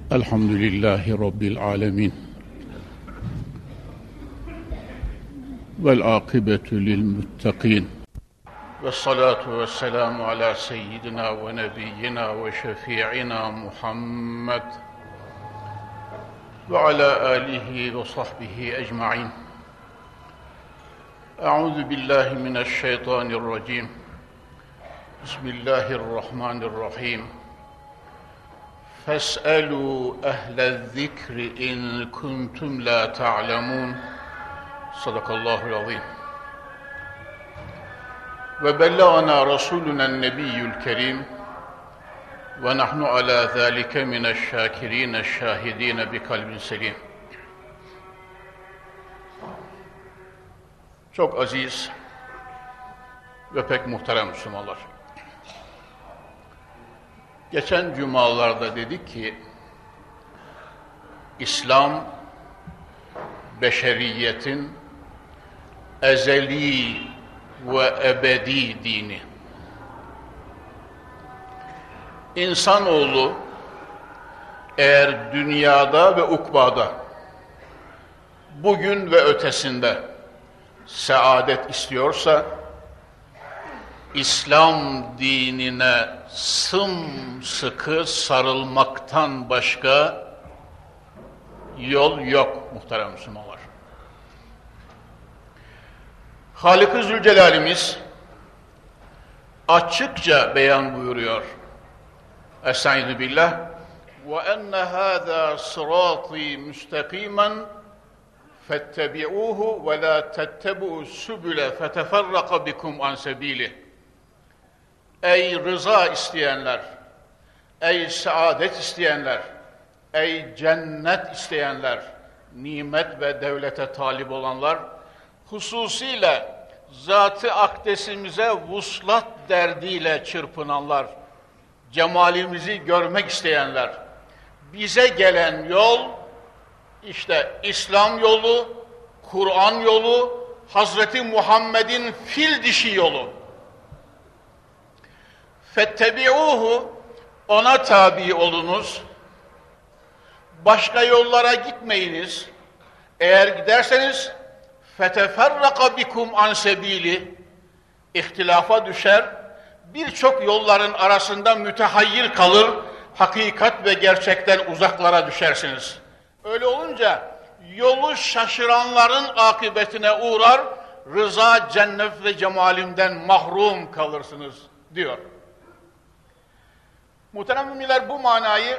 Elhamdülillahi Rabbil alemin. Vel akıbetu lil muttaqin. Ve salatu ve selamu ala seyyidina ve nebiyyina ve şefi'ina Muhammed ve ala alihi ve sahbihi ecma'in. Euzu billahi mineşşeytanirracim. Bismillahirrahmanirrahim. Fes'elû ehlez-zikri in kuntum la ta'lemûn. Sadakallahul azim. Ve bellagana rasuluna nebiyyül kerim ve nahnu ala zâlike mineşşâkirîn eşşâhidîn bi kalbin selim. Çok aziz ve pek muhterem Müslümanlar. Geçen cumalarda dedik ki, İslam, beşeriyetin ezeli ve ebedi dini. İnsanoğlu eğer dünyada ve ukbada, bugün ve ötesinde saadet istiyorsa, İslam dinine sımsıkı sarılmaktan başka yol yok muhterem Müslümanlar. Halik-i Zülcelal'imiz açıkça beyan buyuruyor. Estaizu billah. وَاَنَّ هَذَا صِرَاطِي مُسْتَقِيمًا فَاتَّبِعُوهُ وَلَا تَتَّبُعُوا السُّبُلَ فَتَفَرَّقَ بِكُمْ عَنْ سَب۪يلِهِ. Ey rıza isteyenler, ey saadet isteyenler, ey cennet isteyenler, nimet ve devlete talip olanlar, hususiyle zat-ı akdesimize vuslat derdiyle çırpınanlar, cemalimizi görmek isteyenler, bize gelen yol, işte İslam yolu, Kur'an yolu, Hazreti Muhammed'in fil dişi yolu. Fettebi'uhu, ona tabi olunuz, başka yollara gitmeyiniz. Eğer giderseniz, feteferraka bikum an sebili, ihtilafa düşer, birçok yolların arasında mütehayyir kalır, hakikat ve gerçekten uzaklara düşersiniz. Öyle olunca yolu şaşıranların akıbetine uğrar, rıza, cennet ve cemalimden mahrum kalırsınız diyor. Muhterem müminler, bu manayı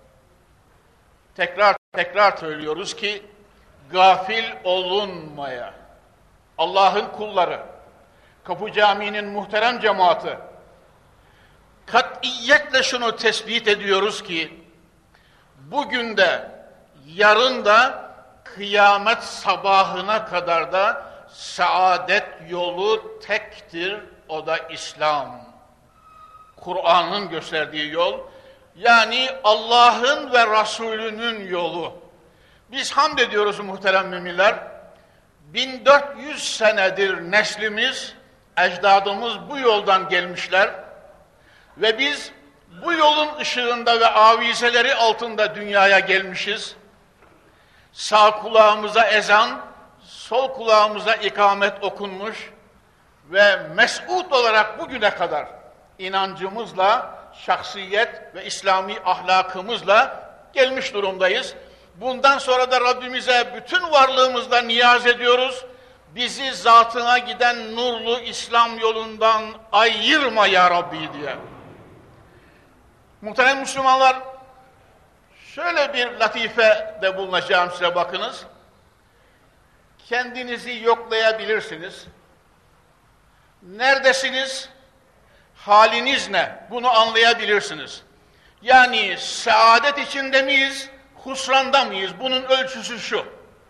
tekrar söylüyoruz ki gafil olunmaya. Allah'ın kulları, Kapı Camii'nin muhterem cemaati, katiyetle şunu tespit ediyoruz ki bugün de yarın da kıyamet sabahına kadar da saadet yolu tektir, o da İslam. Kur'an'ın gösterdiği yol, yani Allah'ın ve Resulünün yolu. Biz hamd ediyoruz muhterem müminler, 1400 senedir neslimiz, ecdadımız bu yoldan gelmişler ve biz bu yolun ışığında ve avizeleri altında dünyaya gelmişiz. Sağ kulağımıza ezan, sol kulağımıza ikamet okunmuş ve mes'ud olarak bugüne kadar inancımızla, şahsiyet ve İslami ahlakımızla gelmiş durumdayız. Bundan sonra da Rabbimize bütün varlığımızla niyaz ediyoruz. Bizi zatına giden nurlu İslam yolundan ayırma ya Rabbi diye. Muhterem Müslümanlar, şöyle bir latife de bulunacağım size, bakınız. Kendinizi yoklayabilirsiniz. Neredesiniz? Haliniz ne? Bunu anlayabilirsiniz. Yani saadet içinde miyiz, husranda mıyız? Bunun ölçüsü şu.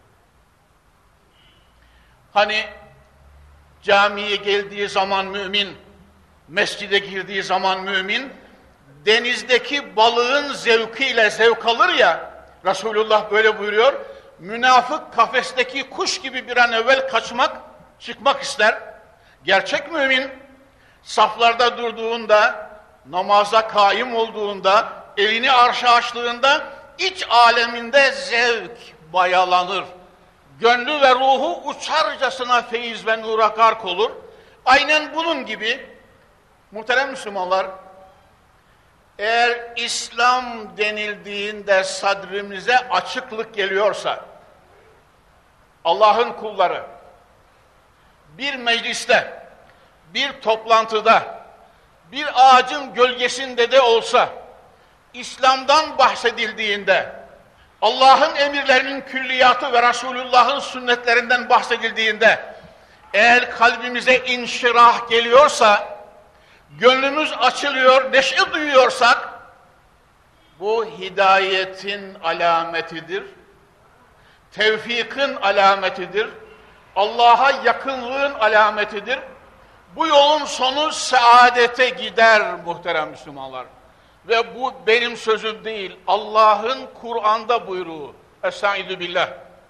Hani camiye geldiği zaman mümin, mescide girdiği zaman mümin, denizdeki balığın zevkiyle zevk alır ya, Resulullah böyle buyuruyor, münafık kafesteki kuş gibi bir an evvel çıkmak ister. Gerçek mümin, saflarda durduğunda, namaza kaim olduğunda, elini arşa açtığında iç aleminde zevk bayalanır. Gönlü ve ruhu uçarcasına feyiz ve nura gark olur. Aynen bunun gibi muhterem Müslümanlar, eğer İslam denildiğinde sadrimize açıklık geliyorsa, Allah'ın kulları bir mecliste, bir toplantıda, bir ağacın gölgesinde de olsa İslam'dan bahsedildiğinde, Allah'ın emirlerinin külliyatı ve Resulullah'ın sünnetlerinden bahsedildiğinde eğer kalbimize inşirah geliyorsa, gönlümüz açılıyor, neşe duyuyorsak bu hidayetin alametidir, tevfikin alametidir, Allah'a yakınlığın alametidir. Bu yolun sonu saadete gider muhterem Müslümanlar. Ve bu benim sözüm değil, Allah'ın Kur'an'da buyruğu. Estaizu billah.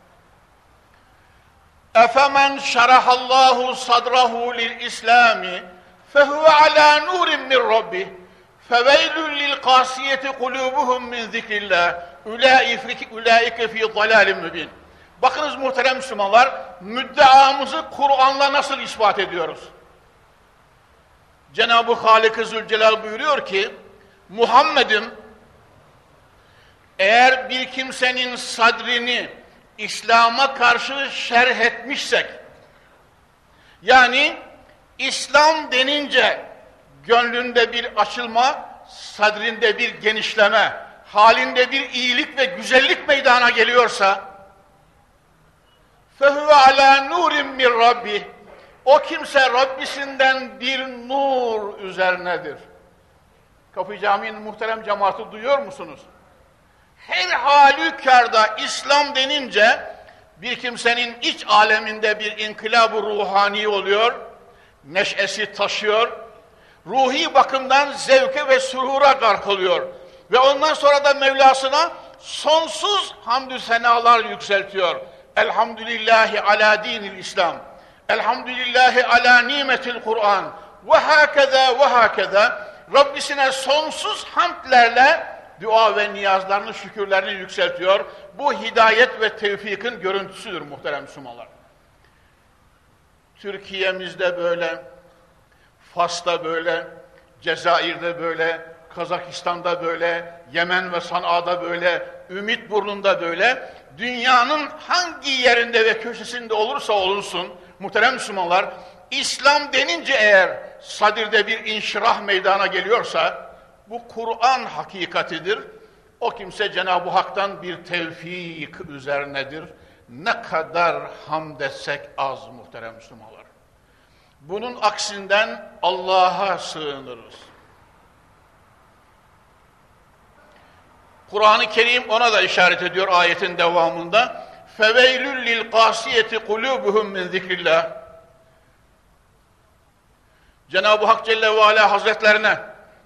Efemen şerahallahu sadrahu lil İslami fehuve ala nurin min rabbih feveylün lil kasiyeti kulubuhum min zikrillah ulaike fi dalalin mübin. Bakınız muhterem Müslümanlar, müddeamızı Kur'an'la nasıl ispat ediyoruz? Cenab-ı Halik-i Zülcelal buyuruyor ki, Muhammed'im, eğer bir kimsenin sadrini İslam'a karşı şerh etmişsek, yani İslam denince gönlünde bir açılma, sadrinde bir genişleme, halinde bir iyilik ve güzellik meydana geliyorsa, فَهُوَ عَلَى نُورٍ مِّنْ رَبِّهِ O kimse Rabbisinden bir nur üzerinedir. Kapı Camii'nin muhterem cemaati duyuyor musunuz? Her halükarda İslam denince bir kimsenin iç aleminde bir inkılab-ı ruhani oluyor, neşesi taşıyor, ruhi bakımdan zevke ve sürura gark oluyor. Ve ondan sonra da Mevlasına sonsuz hamdü senalar yükseltiyor. Elhamdülillahi ala dinil İslam. Elhamdülillahi ala nimetil Kur'an. Ve hakeza ve hakeza. Rabbisine sonsuz hamdlerle dua ve niyazlarını, şükürlerini yükseltiyor. Bu hidayet ve tevfikin görüntüsüdür muhterem Müslümanlar. Türkiye'mizde böyle, Fas'ta böyle, Cezayir'de böyle, Kazakistan'da böyle, Yemen ve Sana'da böyle, Ümitburnu'nda böyle, dünyanın hangi yerinde ve köşesinde olursa olunsun, muhterem Müslümanlar, İslam denince eğer sadirde bir inşirah meydana geliyorsa, bu Kur'an hakikatidir. O kimse Cenab-ı Hak'tan bir tevfik üzerinedir. Ne kadar hamd etsek az muhterem Müslümanlar. Bunun aksinden Allah'a sığınırız. Kur'an-ı Kerim ona da işaret ediyor ayetin devamında. فَوَيْلُ لِلْقَاسِيَةِ قُلُوبُهُمْ مِنْ ذِكْرِ اللّٰهِ Cenab-ı Hak Celle ve Ala Hazretlerine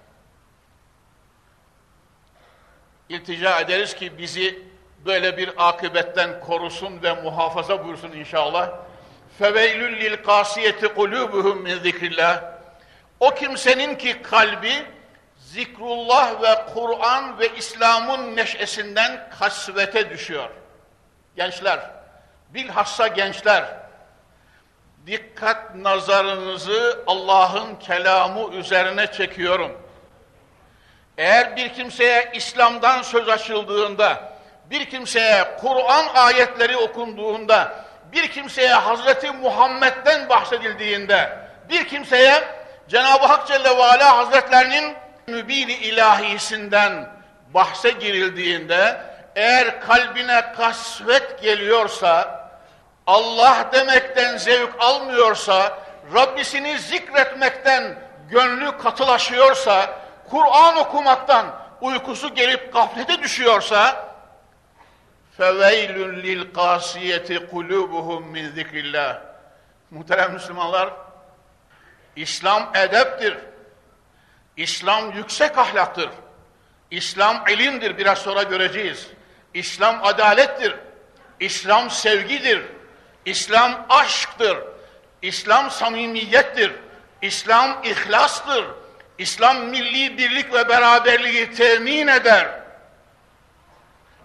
iltica ederiz ki bizi böyle bir akıbetten korusun ve muhafaza buyursun inşallah. فَوَيْلُ لِلْقَاسِيَةِ قُلُوبُهُمْ مِنْ ذِكْرِ اللّٰهِ O kimsenin ki kalbi zikrullah ve Kur'an ve İslam'ın neşesinden kasvete düşüyor. Gençler, bilhassa gençler, dikkat nazarınızı Allah'ın kelamı üzerine çekiyorum. Eğer bir kimseye İslam'dan söz açıldığında, bir kimseye Kur'an ayetleri okunduğunda, bir kimseye Hazreti Muhammed'den bahsedildiğinde, bir kimseye Cenab-ı Hak Celle ve Ala Hazretlerinin mübin-i ilahisinden bahse girildiğinde, eğer kalbine kasvet geliyorsa, Allah demekten zevk almıyorsa, Rabbisini zikretmekten gönlü katılaşıyorsa, Kur'an okumaktan uykusu gelip gaflete düşüyorsa, فَوَيْلٌ لِلْقَاسِيَةِ قُلُوبُهُمْ مِنْ ذِكْرِ اللّٰهِ Muhterem Müslümanlar, İslam edeptir. İslam yüksek ahlaktır. İslam ilimdir, biraz sonra göreceğiz. İslam adalettir. İslam sevgidir. İslam aşktır. İslam samimiyettir. İslam ihlastır. İslam milli birlik ve beraberliği temin eder.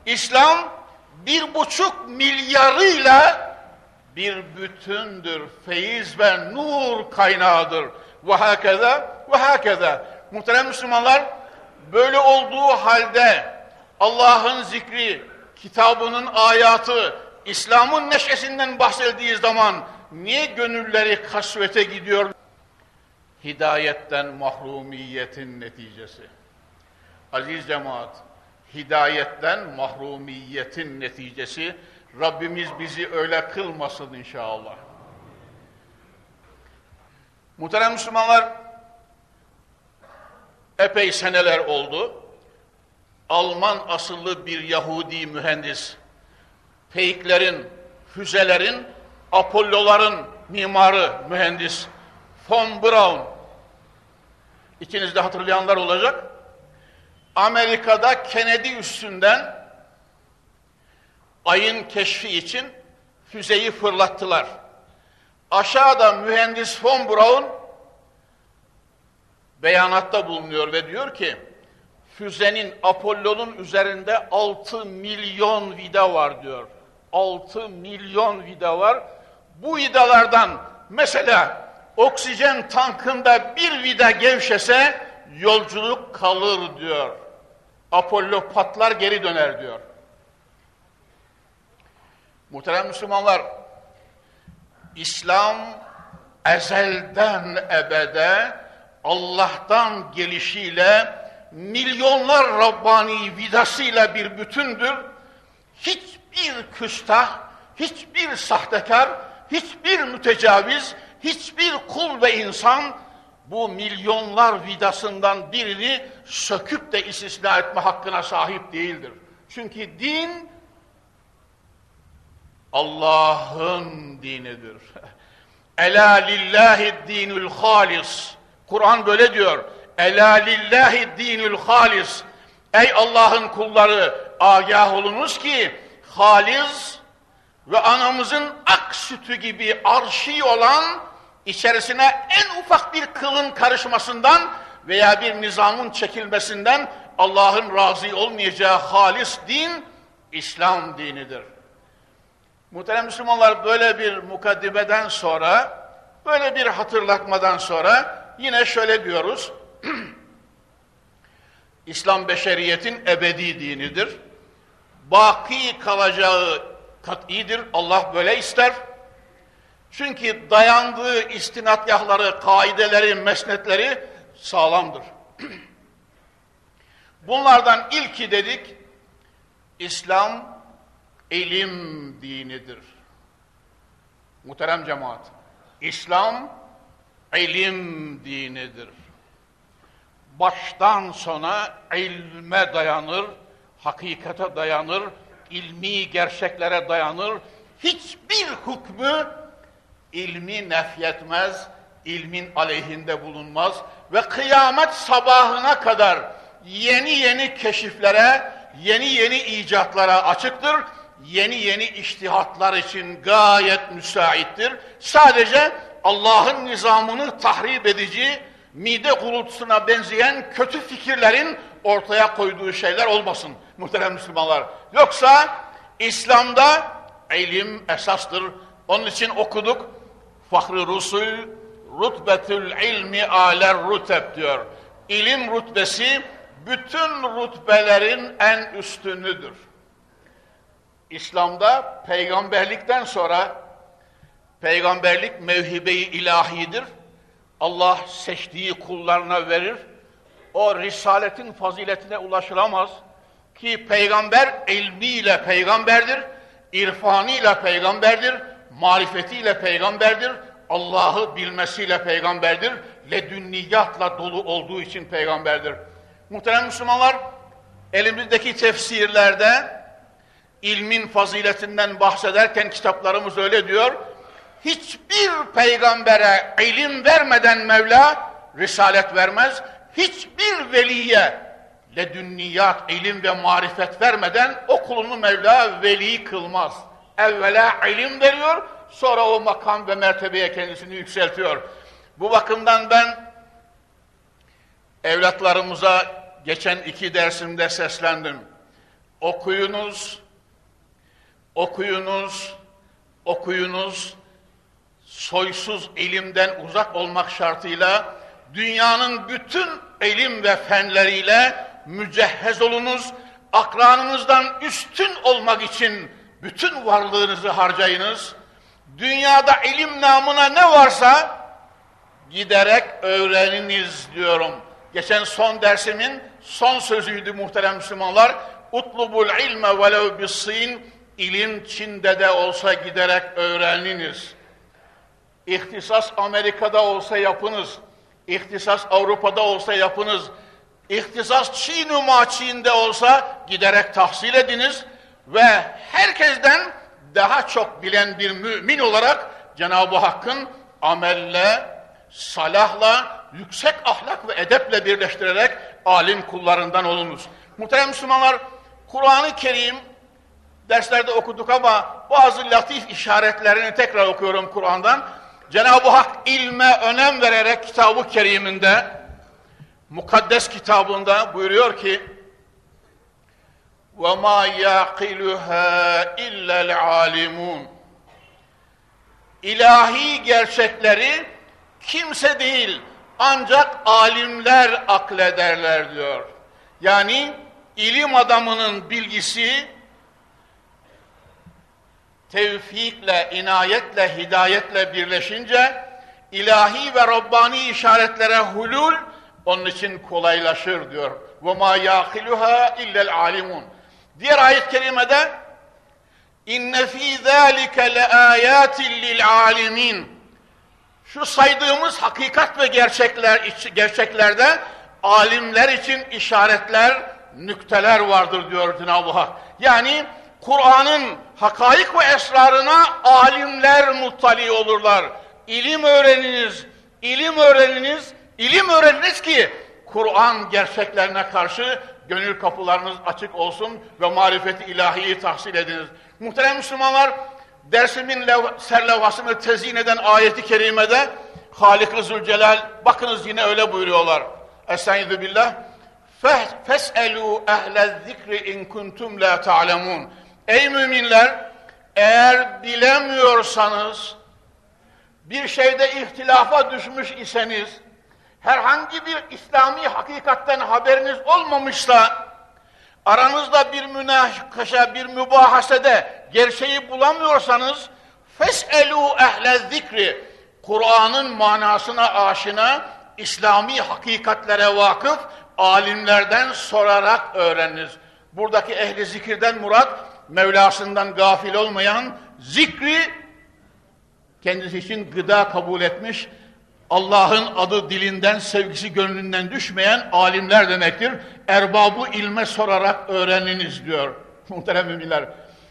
İslam 1,5 milyarıyla bir bütündür. Feyiz ve nur kaynağıdır. Ve hakeza ve hakeza. Muhterem Müslümanlar, böyle olduğu halde Allah'ın zikri, kitabının ayatı, İslam'ın neşesinden bahsedildiği zaman niye gönülleri kasvete gidiyor? Hidayetten mahrumiyetin neticesi. Aziz cemaat, hidayetten mahrumiyetin neticesi. Rabbimiz bizi öyle kılmasın inşallah. Muhterem Müslümanlar, epey seneler oldu. Alman asıllı bir Yahudi mühendis, peyklerin, füzelerin, Apollo'ların mimarı, mühendis von Braun, İçinizde hatırlayanlar olacak. Amerika'da Kennedy üstünden ayın keşfi için füzeyi fırlattılar. Aşağıda mühendis von Braun beyanatta bulunuyor ve diyor ki, füzenin, Apollo'nun üzerinde 6 milyon vida var diyor. 6 milyon vida var. Bu vidalardan mesela oksijen tankında bir vida gevşese yolculuk kalır diyor. Apollo patlar geri döner diyor. Muhterem Müslümanlar, İslam ezelden ebede Allah'tan gelişiyle milyonlar Rabbani vidasıyla bir bütündür. Hiçbir küstah, hiçbir sahtekar, hiçbir mütecaviz, hiçbir kul ve insan bu milyonlar vidasından birini söküp de istisna etme hakkına sahip değildir. Çünkü din Allah'ın dinidir. Ela lillahi dinul halis. Kur'an böyle diyor. Ela lillahi dinul halis. Ey Allah'ın kulları, agah olunuz ki halis ve anamızın ak sütü gibi arşi olan, içerisine en ufak bir kılın karışmasından veya bir nizamın çekilmesinden Allah'ın razı olmayacağı halis din İslam dinidir. Muhterem Müslümanlar, böyle bir mukaddimeden sonra, böyle bir hatırlatmadan sonra yine şöyle diyoruz. İslam beşeriyetin ebedi dinidir. Baki kalacağı kat'idir. Allah böyle ister. Çünkü dayandığı istinadgahları, kaideleri, mesnetleri sağlamdır. Bunlardan ilki dedik, İslam ilim dinidir. Muhterem cemaat, İslam ilim dinidir. Baştan sona ilme dayanır, hakikate dayanır, ilmi gerçeklere dayanır. Hiçbir hükmü ilmi nefyetmez, ilmin aleyhinde bulunmaz ve kıyamet sabahına kadar yeni yeni keşiflere, yeni yeni icatlara açıktır. Yeni yeni içtihatlar için gayet müsaittir. Sadece Allah'ın nizamını tahrip edici, mide gurultusuna benzeyen kötü fikirlerin ortaya koyduğu şeyler olmasın muhterem Müslümanlar. Yoksa İslam'da ilim esastır. Onun için okuduk. Fahri Rusul rutbetül ilmi aler ruteb diyor. İlim rutbesi bütün rutbelerin en üstünüdür. İslam'da peygamberlikten sonra, peygamberlik mevhibe-i ilahidir. Allah seçtiği kullarına verir. O risaletin faziletine ulaşılamaz ki peygamber ilmiyle peygamberdir, irfanıyla peygamberdir, marifetiyle peygamberdir, Allah'ı bilmesiyle peygamberdir, ledünniyatla dolu olduğu için peygamberdir. Muhterem Müslümanlar, elimizdeki tefsirlerde ilmin faziletinden bahsederken kitaplarımız öyle diyor, hiçbir peygambere ilim vermeden Mevla risalet vermez, hiçbir veliye ledünniyat, ilim ve marifet vermeden o kulunu Mevla veli kılmaz. Evvela ilim veriyor, sonra o makam ve mertebeye kendisini yükseltiyor. Bu bakımdan ben evlatlarımıza geçen 2 dersimde seslendim. Okuyunuz, okuyunuz, okuyunuz. Soysuz ilimden uzak olmak şartıyla dünyanın bütün ilim ve fenleriyle mücehhez olunuz. Akranınızdan üstün olmak için bütün varlığınızı harcayınız. Dünyada ilim namına ne varsa giderek öğreniniz diyorum. Geçen son dersimin son sözüydü muhterem Müslümanlar. Utlubul ilme velev bis-sin. İlim Çin'de de olsa giderek öğreniniz. İhtisas Amerika'da olsa yapınız. İhtisas Avrupa'da olsa yapınız. İhtisas Çin'de olsa giderek tahsil ediniz. Ve herkesten daha çok bilen bir mümin olarak Cenab-ı Hakk'ın amelle, salahla, yüksek ahlak ve edeple birleştirerek alim kullarından olunuz. Muhterem Müslümanlar, Kur'an-ı Kerim derslerde okuduk ama bazı latif işaretlerini tekrar okuyorum Kur'an'dan. Cenab-ı Hak ilme önem vererek Kitab-ı Kerim'inde, mukaddes kitabında buyuruyor ki وَمَا يَعْقِلُهَا اِلَّا الْعَالِمُونَ. İlahi gerçekleri kimse değil, ancak alimler aklederler diyor. Yani ilim adamının bilgisi tevfikle, inayetle, hidayetle birleşince ilahi ve Rabbani işaretlere hulul onun için kolaylaşır diyor. وَمَا يَعْقِلُهَا اِلَّا الْعَالِمُونَ. Diğer ayet-i kerimede اِنَّ ف۪ي ذَٰلِكَ لَآيَاتٍ لِلْعَالِمِينَ. Şu saydığımız hakikat ve gerçeklerde alimler için işaretler, nükteler vardır diyor Cenab-ı Hak. Yani Kur'an'ın hakaik ve esrarına alimler muttali olurlar. İlim öğreniniz, ilim öğreniniz, ilim öğreniniz ki Kur'an gerçeklerine karşı gönül kapılarınız açık olsun ve marifeti ilahiyi tahsil ediniz. Muhterem Müslümanlar, dersimin serlevhasını tezyin eden ayeti kerimede Halik-i Zülcelal, bakınız yine öyle buyuruyorlar. Estaizu billah. فَاسْأَلُوا اَهْلَ الذِّكْرِ اِنْ كُنْتُمْ لَا تَعْلَمُونَ. Ey müminler, eğer bilemiyorsanız, bir şeyde ihtilafa düşmüş iseniz, herhangi bir İslami hakikatten haberiniz olmamışsa, aranızda bir münakaşa, bir mübahasede gerçeği bulamıyorsanız, فَاسْأَلُوا اَهْلَ الذِّكْرِ. Kur'an'ın manasına aşina, İslami hakikatlere vakıf, alimlerden sorarak öğreniniz. Buradaki ehli zikirden murat, Mevlasından gafil olmayan, zikri kendisi için gıda kabul etmiş, Allah'ın adı dilinden, sevgisi gönlünden düşmeyen alimler demektir. Erbabı ilme sorarak öğreniniz diyor muhterem müminler.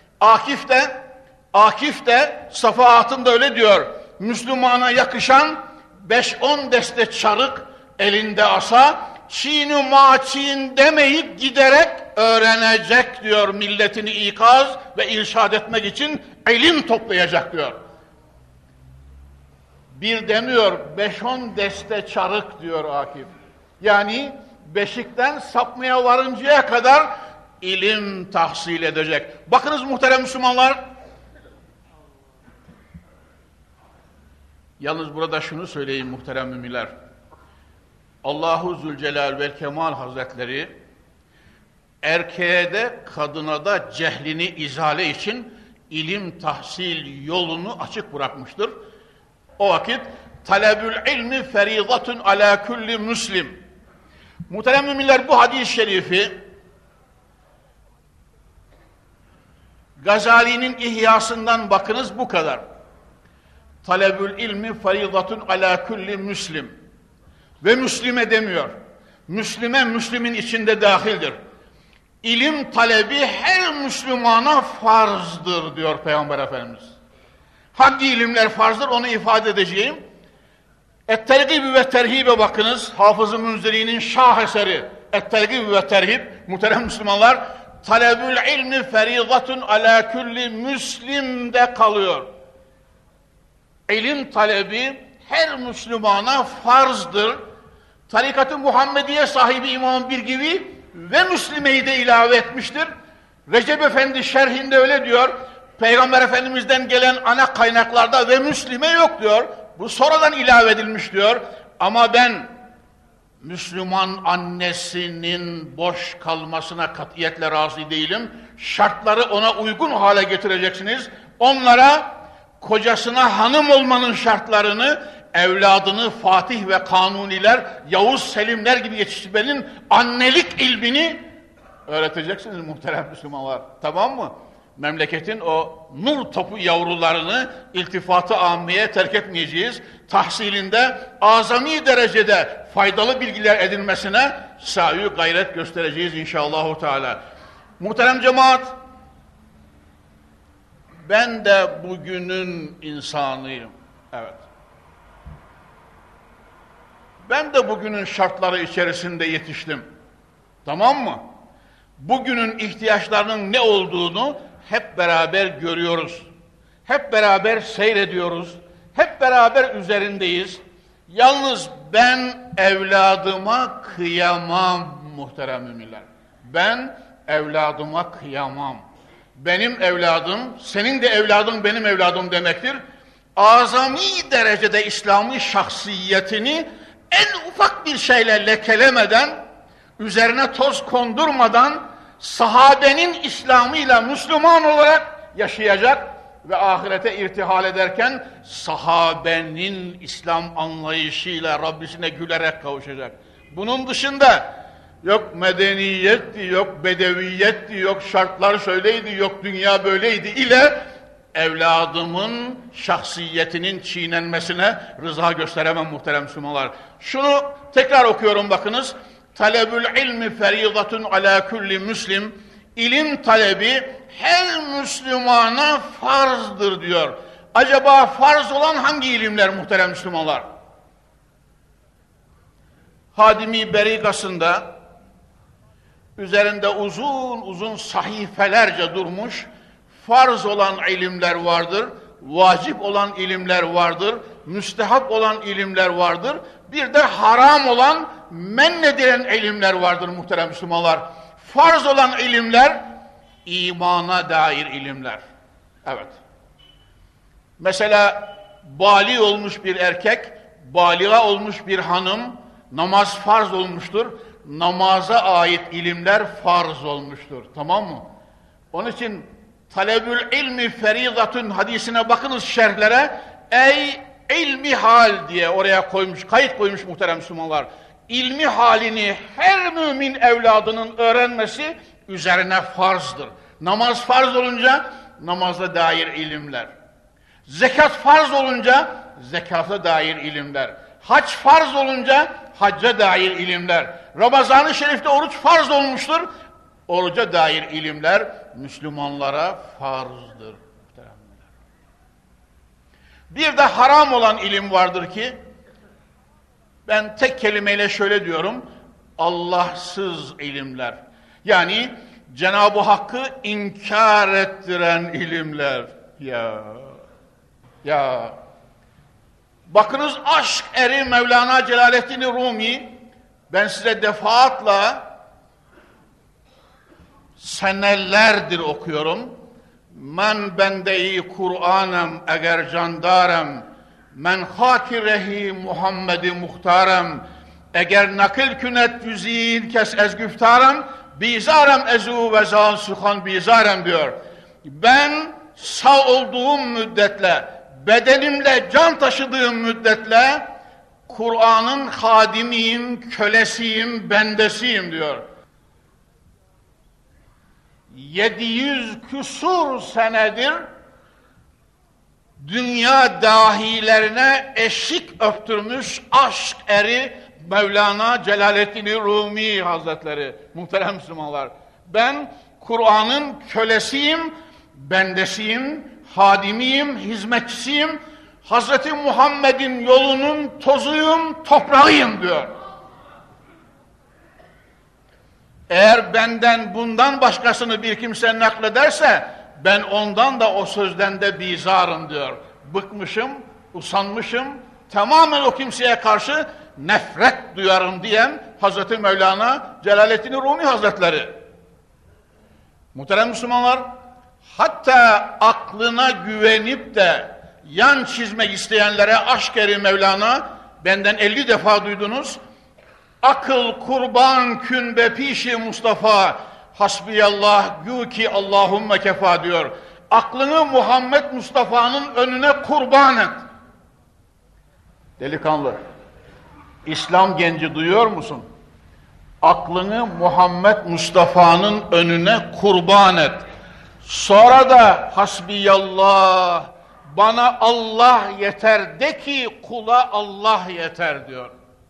Akif de Safahat'ında öyle diyor. Müslümana yakışan 5-10 deste çarık, elinde asa, Çin-i maçin demeyip giderek öğrenecek diyor, milletini ikaz ve irşad etmek için ilim toplayacak diyor. Bir demiyor, 5-10 deste çarık diyor Akif. Yani beşikten sapmaya varıncaya kadar ilim tahsil edecek. Bakınız muhterem Müslümanlar, yalnız burada şunu söyleyeyim muhterem müminler. Allahu Zülcelal ve Kemal Hazretleri erkeğe de kadına da cehlini izale için ilim tahsil yolunu açık bırakmıştır. O vakit talebül ilmi feridatun ala kulli müslim. Muhterem müminler, bu hadis-i şerifi Gazali'nin İhyasından bakınız, bu kadar. Talebül ilmi feridatun ala kulli müslim. Ve Müslime demiyor. Müslime, Müslümin içinde dahildir. İlim talebi her Müslümana farzdır diyor Peygamber Efendimiz. Hangi ilimler farzdır onu ifade edeceğim. Et-Tergib ve Terhib'e bakınız. Hafız-ı Münziri'nin şah eseri Et-Tergib ve Terhib. Muhterem Müslümanlar, talebül ilmi feridatun ala kulli müslimde kalıyor. İlim talebi her Müslümana farzdır. Tarikat-ı Muhammediye sahibi İmam Birgivi ve Müslime'yi de ilave etmiştir. Recep Efendi şerhinde öyle diyor. Peygamber Efendimiz'den gelen ana kaynaklarda ve Müslime yok diyor. Bu sonradan ilave edilmiş diyor. Ama ben Müslüman annesinin boş kalmasına katiyetle razı değilim. Şartları ona uygun hale getireceksiniz. Onlara kocasına hanım olmanın şartlarını, evladını Fatih ve Kanuniler, Yavuz Selimler gibi yetiştirmenin annelik ilmini öğreteceksiniz muhterem Müslümanlar. Tamam mı? Memleketin o nur topu yavrularını iltifat-ı âmmeye terk etmeyeceğiz. Tahsilinde azami derecede faydalı bilgiler edinmesine sahi gayret göstereceğiz inşallah Teala. Muhterem cemaat, ben de bugünün insanıyım. Evet. Ben de bugünün şartları içerisinde yetiştim. Tamam mı? Bugünün ihtiyaçlarının ne olduğunu hep beraber görüyoruz. Hep beraber seyrediyoruz. Hep beraber üzerindeyiz. Yalnız ben evladıma kıyamam muhterem müminler. Ben evladıma kıyamam. Benim evladım, senin de evladın benim evladım demektir. Azami derecede İslami şahsiyetini en ufak bir şeyle lekelemeden, üzerine toz kondurmadan sahabenin İslam'ıyla Müslüman olarak yaşayacak ve ahirete irtihal ederken sahabenin İslam anlayışıyla Rabbisine gülerek kavuşacak. Bunun dışında yok medeniyetti, yok bedeviyetti, yok şartlar şöyleydi, yok dünya böyleydi ile evladımın şahsiyetinin çiğnenmesine rıza gösteremem muhterem Müslümanlar. Şunu tekrar okuyorum bakınız. Talebül ilmi feridatun ala kulli müslim. İlim talebi her Müslümana farzdır diyor. Acaba farz olan hangi ilimler muhterem Müslümanlar? Hadimi Berikası'nda üzerinde uzun uzun sahifelerce durmuş farz olan ilimler vardır, vacip olan ilimler vardır, müstehap olan ilimler vardır, bir de haram olan men edilen ilimler vardır muhterem Müslümanlar. Farz olan ilimler, imana dair ilimler. Evet. Mesela bali olmuş bir erkek, baliga olmuş bir hanım, namaz farz olmuştur. Namaza ait ilimler farz olmuştur. Tamam mı? Onun için talebül ilmi feridatun hadisine bakınız şerhlere. Ey ilmi hal diye oraya koymuş, kayıt koymuş muhterem Müslümanlar. İlmi halini her mümin evladının öğrenmesi üzerine farzdır. Namaz farz olunca namaza dair ilimler. Zekat farz olunca zekata dair ilimler. Hac farz olunca hacca dair ilimler. Ramazan-ı Şerif'te oruç farz olmuştur. Oruca dair ilimler Müslümanlara farzdır. Bir de haram olan ilim vardır ki, ben tek kelimeyle şöyle diyorum, Allahsız ilimler. Yani Cenab-ı Hakk'ı inkar ettiren ilimler. Ya. Bakınız aşk eri Mevlana Celaleddin Rumi, ben size defaatla senelerdir okuyorum. Men bende-i Kur'anem eğer candarem, men hakirehi Muhammed-i muhtarem, eğer nakil künet yüzîn kes ez güftarem, bizarem ezu ve zal suhan bizarem diyor. Ben sağ olduğum müddetle, bedenimle can taşıdığım müddetle Kur'an'ın hadimiyim, kölesiyim, bendesiyim diyor. 700 küsur senedir dünya dahilerine eşik öptürmüş aşk eri Mevlana Celaleddin Rumi Hazretleri. Muhterem Müslümanlar, ben Kur'an'ın kölesiyim, bendesiyim, hadimiyim, hizmetçisiyim, Hazreti Muhammed'in yolunun tozuyum, toprağıyım diyor. Eğer benden bundan başkasını bir kimse naklederse, ben ondan da o sözden de bizarım diyor. Bıkmışım, usanmışım, tamamen o kimseye karşı nefret duyarım diyen Hazreti Mevlana Celaleddin Rumi Hazretleri. Muhterem Müslümanlar, hatta aklına güvenip de yan çizmek isteyenlere aşk-eri Mevlana, benden 50 defa duydunuz. Akıl kurban kün be pişi Mustafa, hasbiyallah gü ki Allahümme kefa diyor. Aklını Muhammed Mustafa'nın önüne kurban et. Delikanlı, İslam genci duyuyor musun? Aklını Muhammed Mustafa'nın önüne kurban et. Sonra da hasbiyallah, bana Allah yeter de ki kula Allah yeter diyor.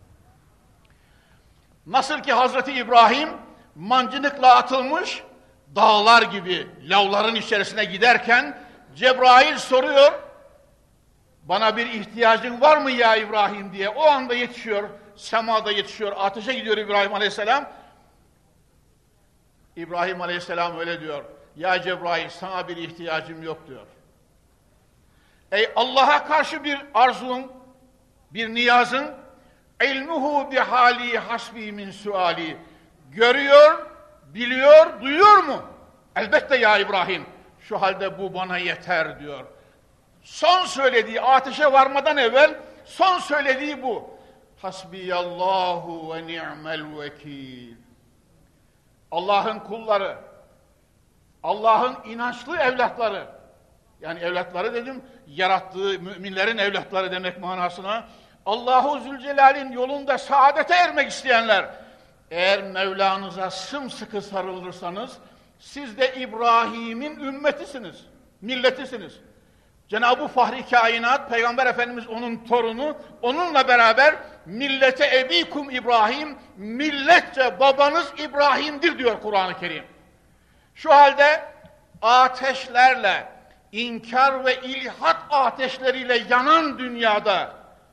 Nasıl ki Hazreti İbrahim mancınıkla atılmış dağlar gibi lavların içerisine giderken Cebrail soruyor, bana bir ihtiyacın var mı ya İbrahim diye. O anda yetişiyor, semada yetişiyor, ateşe gidiyor İbrahim Aleyhisselam. İbrahim Aleyhisselam öyle diyor, ya Cebrail sana bir ihtiyacım yok diyor. Ey Allah'a karşı bir arzun, bir niyazın, ilmuhu bihali hasbi min suali. Görüyor, biliyor, duyuyor mu? Elbette ya İbrahim, şu halde bu bana yeter diyor. Son söylediği, ateşe varmadan evvel son söylediği bu. Hasbiyallahu ve ni'mel vekil. Allah'ın kulları, Allah'ın inançlı evlatları, yani evlatları dedim, yarattığı müminlerin evlatları demek manasına, Allahu Zülcelal'in yolunda saadete ermek isteyenler, eğer Mevlanıza sımsıkı sarılırsanız, siz de İbrahim'in ümmetisiniz, milletisiniz. Cenab-ı Fahri Kainat, Peygamber Efendimiz onun torunu, onunla beraber millete ebikum İbrahim, milletçe babanız İbrahim'dir diyor Kur'an-ı Kerim. Şu halde ateşlerle, inkar ve ilhat ateşleriyle yanan dünyada,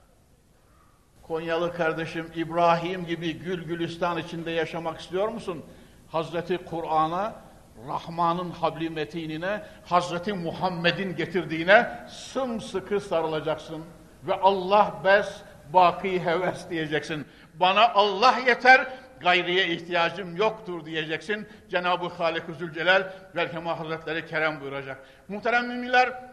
Konyalı kardeşim İbrahim gibi gül gülistan içinde yaşamak istiyor musun? Hazreti Kur'an'a, Rahman'ın habli metinine, Hazreti Muhammed'in getirdiğine sımsıkı sarılacaksın. Ve Allah bes, baki heves diyeceksin. Bana Allah yeter, gayriye ihtiyacım yoktur diyeceksin. Cenab-ı Halik-ı Zülcelal Velkema Hazretleri Kerem buyuracak. Muhterem müminler,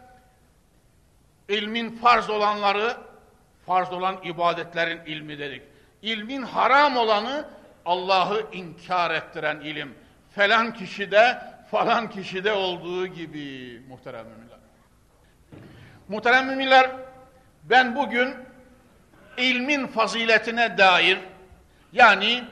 ilmin farz olanları, farz olan ibadetlerin ilmi dedik. İlmin haram olanı Allah'ı inkar ettiren ilim. Falan kişide, falan kişide olduğu gibi muhterem müminler. Muhterem müminler, ben bugün ilmin faziletine dair, yani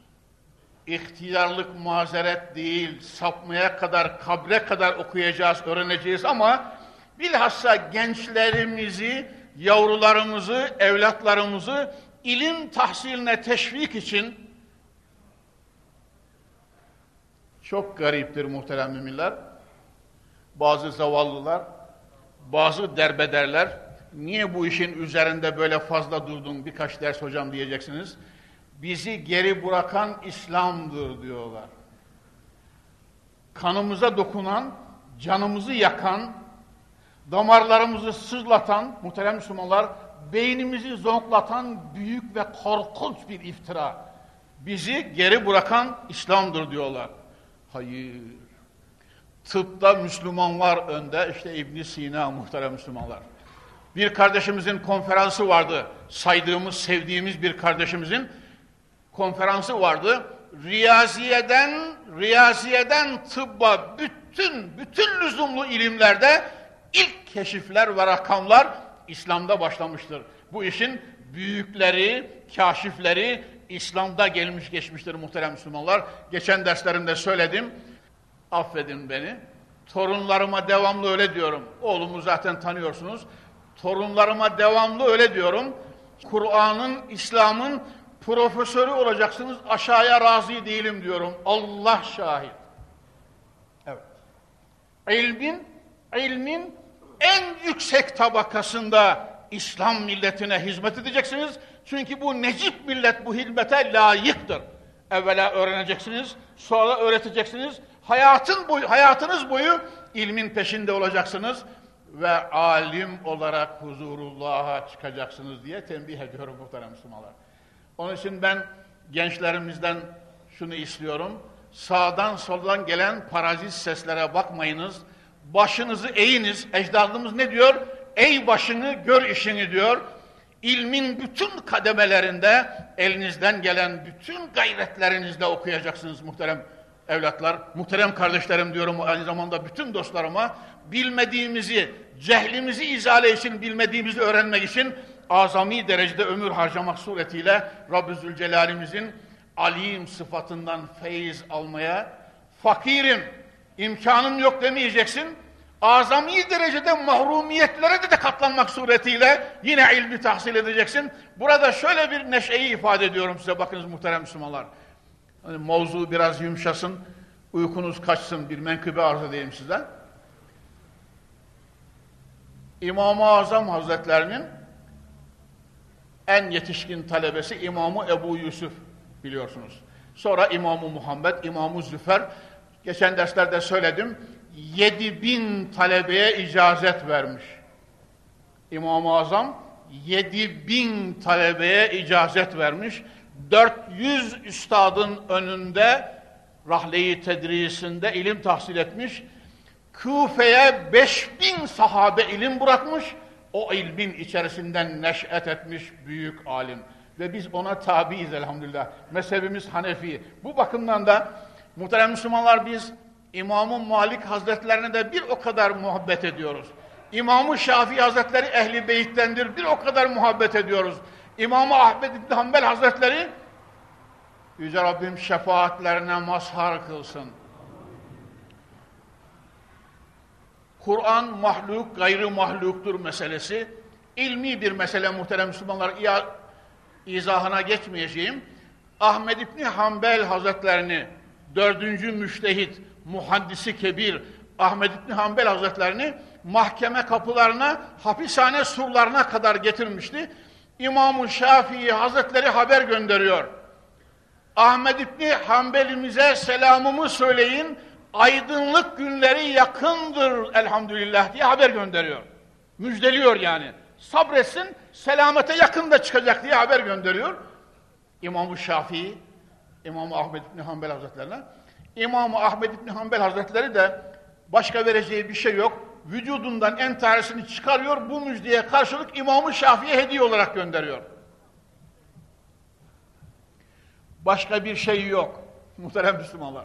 ihtiyarlık mazeret değil, sapmaya kadar, kabre kadar okuyacağız, öğreneceğiz ama bilhassa gençlerimizi, yavrularımızı, evlatlarımızı ilim tahsiline teşvik için çok gariptir muhterem müminler. Bazı zavallılar, bazı derbederler, niye bu işin üzerinde böyle fazla durdun, birkaç ders hocam diyeceksiniz. Bizi geri bırakan İslam'dır diyorlar. Kanımıza dokunan, canımızı yakan, damarlarımızı sızlatan, muhterem Müslümanlar, beynimizi zonklatan büyük ve korkunç bir iftira. Bizi geri bırakan İslam'dır diyorlar. Hayır. Tıpta Müslümanlar önde, işte İbn Sina muhterem Müslümanlar. Bir kardeşimizin konferansı vardı, saydığımız, sevdiğimiz bir kardeşimizin konferansı vardı. Riyaziyeden tıbba bütün lüzumlu ilimlerde ilk keşifler ve rakamlar İslam'da başlamıştır. Bu işin büyükleri, kaşifleri İslam'da gelmiş geçmiştir muhterem Müslümanlar. Geçen derslerimde söyledim. Affedin beni. Torunlarıma devamlı öyle diyorum. Oğlumu zaten tanıyorsunuz. Torunlarıma devamlı öyle diyorum. Kur'an'ın, İslam'ın profesörü olacaksınız. Aşağıya razı değilim diyorum. Allah şahit. Evet. İlmin en yüksek tabakasında İslam milletine hizmet edeceksiniz. Çünkü bu necip millet bu hizmete layıktır. Evvela öğreneceksiniz, sonra öğreteceksiniz. Hayatınız boyu ilmin peşinde olacaksınız ve alim olarak huzurullah'a çıkacaksınız diye tembih ediyorum muhterem Müslümanlar. Onun için ben gençlerimizden şunu istiyorum. Sağdan soldan gelen parazit seslere bakmayınız. Başınızı eğiniz. Ecdadımız ne diyor? Ey başını gör işini diyor. İlmin bütün kademelerinde elinizden gelen bütün gayretlerinizle okuyacaksınız muhterem evlatlar. Muhterem kardeşlerim diyorum aynı zamanda bütün dostlarıma. Bilmediğimizi, cehlimizi izale için, bilmediğimizi öğrenmek için azami derecede ömür harcamak suretiyle Rabbü Zülcelal'imizin alim sıfatından feyiz almaya, fakirim, imkanım yok demeyeceksin, azami derecede mahrumiyetlere de katlanmak suretiyle yine ilmi tahsil edeceksin. Burada şöyle bir neşeyi ifade ediyorum size, bakınız muhterem Müslümanlar. Hani mevzu biraz yumuşasın, uykunuz kaçsın, bir menkıbe arz edeyim size. İmam-ı Azam Hazretlerinin en yetişkin talebesi İmam-ı Ebu Yusuf biliyorsunuz. Sonra İmam-ı Muhammed, İmam-ı Züfer. Geçen derslerde söyledim, 7000 talebeye icazet vermiş. İmam-ı Azam 7000 talebeye icazet vermiş. 400 üstadın önünde rahle-i tedrisinde ilim tahsil etmiş. Küfe'ye 5000 sahabe ilim bırakmış. O ilmin içerisinden neş'et etmiş büyük alim. Ve biz ona tabiiz elhamdülillah. Mezhebimiz Hanefi. Bu bakımdan da muhterem Müslümanlar biz İmam-ı Malik Hazretlerine de bir o kadar muhabbet ediyoruz. İmam-ı Şafii Hazretleri Ehl-i Beyt'tendir. Bir o kadar muhabbet ediyoruz. İmam-ı Ahmed İbni Hanbel Hazretleri Yüce Rabbim şefaatlerine mazhar kılsın. Kur'an mahluk, gayrı mahluktur meselesi. İlmi bir mesele muhterem Müslümanlar, izahına geçmeyeceğim. Ahmed İbni Hanbel Hazretlerini, 4. müştehit, muhaddisi kebir, Ahmed İbni Hanbel Hazretlerini mahkeme kapılarına, hapishane surlarına kadar getirmişti. İmam-ı Şafii Hazretleri haber gönderiyor. Ahmed İbni Hanbel'imize selamımı söyleyin, aydınlık günleri yakındır elhamdülillah diye haber gönderiyor. Müjdeliyor yani. Sabretsin, selamete yakın da çıkacak diye haber gönderiyor. İmam-ı Şafii, İmam-ı Ahmed İbni Hanbel Hazretlerine. İmam-ı Ahmed İbni Hanbel Hazretleri de başka vereceği bir şey yok. Vücudundan entaresini çıkarıyor, bu müjdeye karşılık İmam-ı Şafii'ye hediye olarak gönderiyor. Başka bir şey yok muhterem Müslümanlar.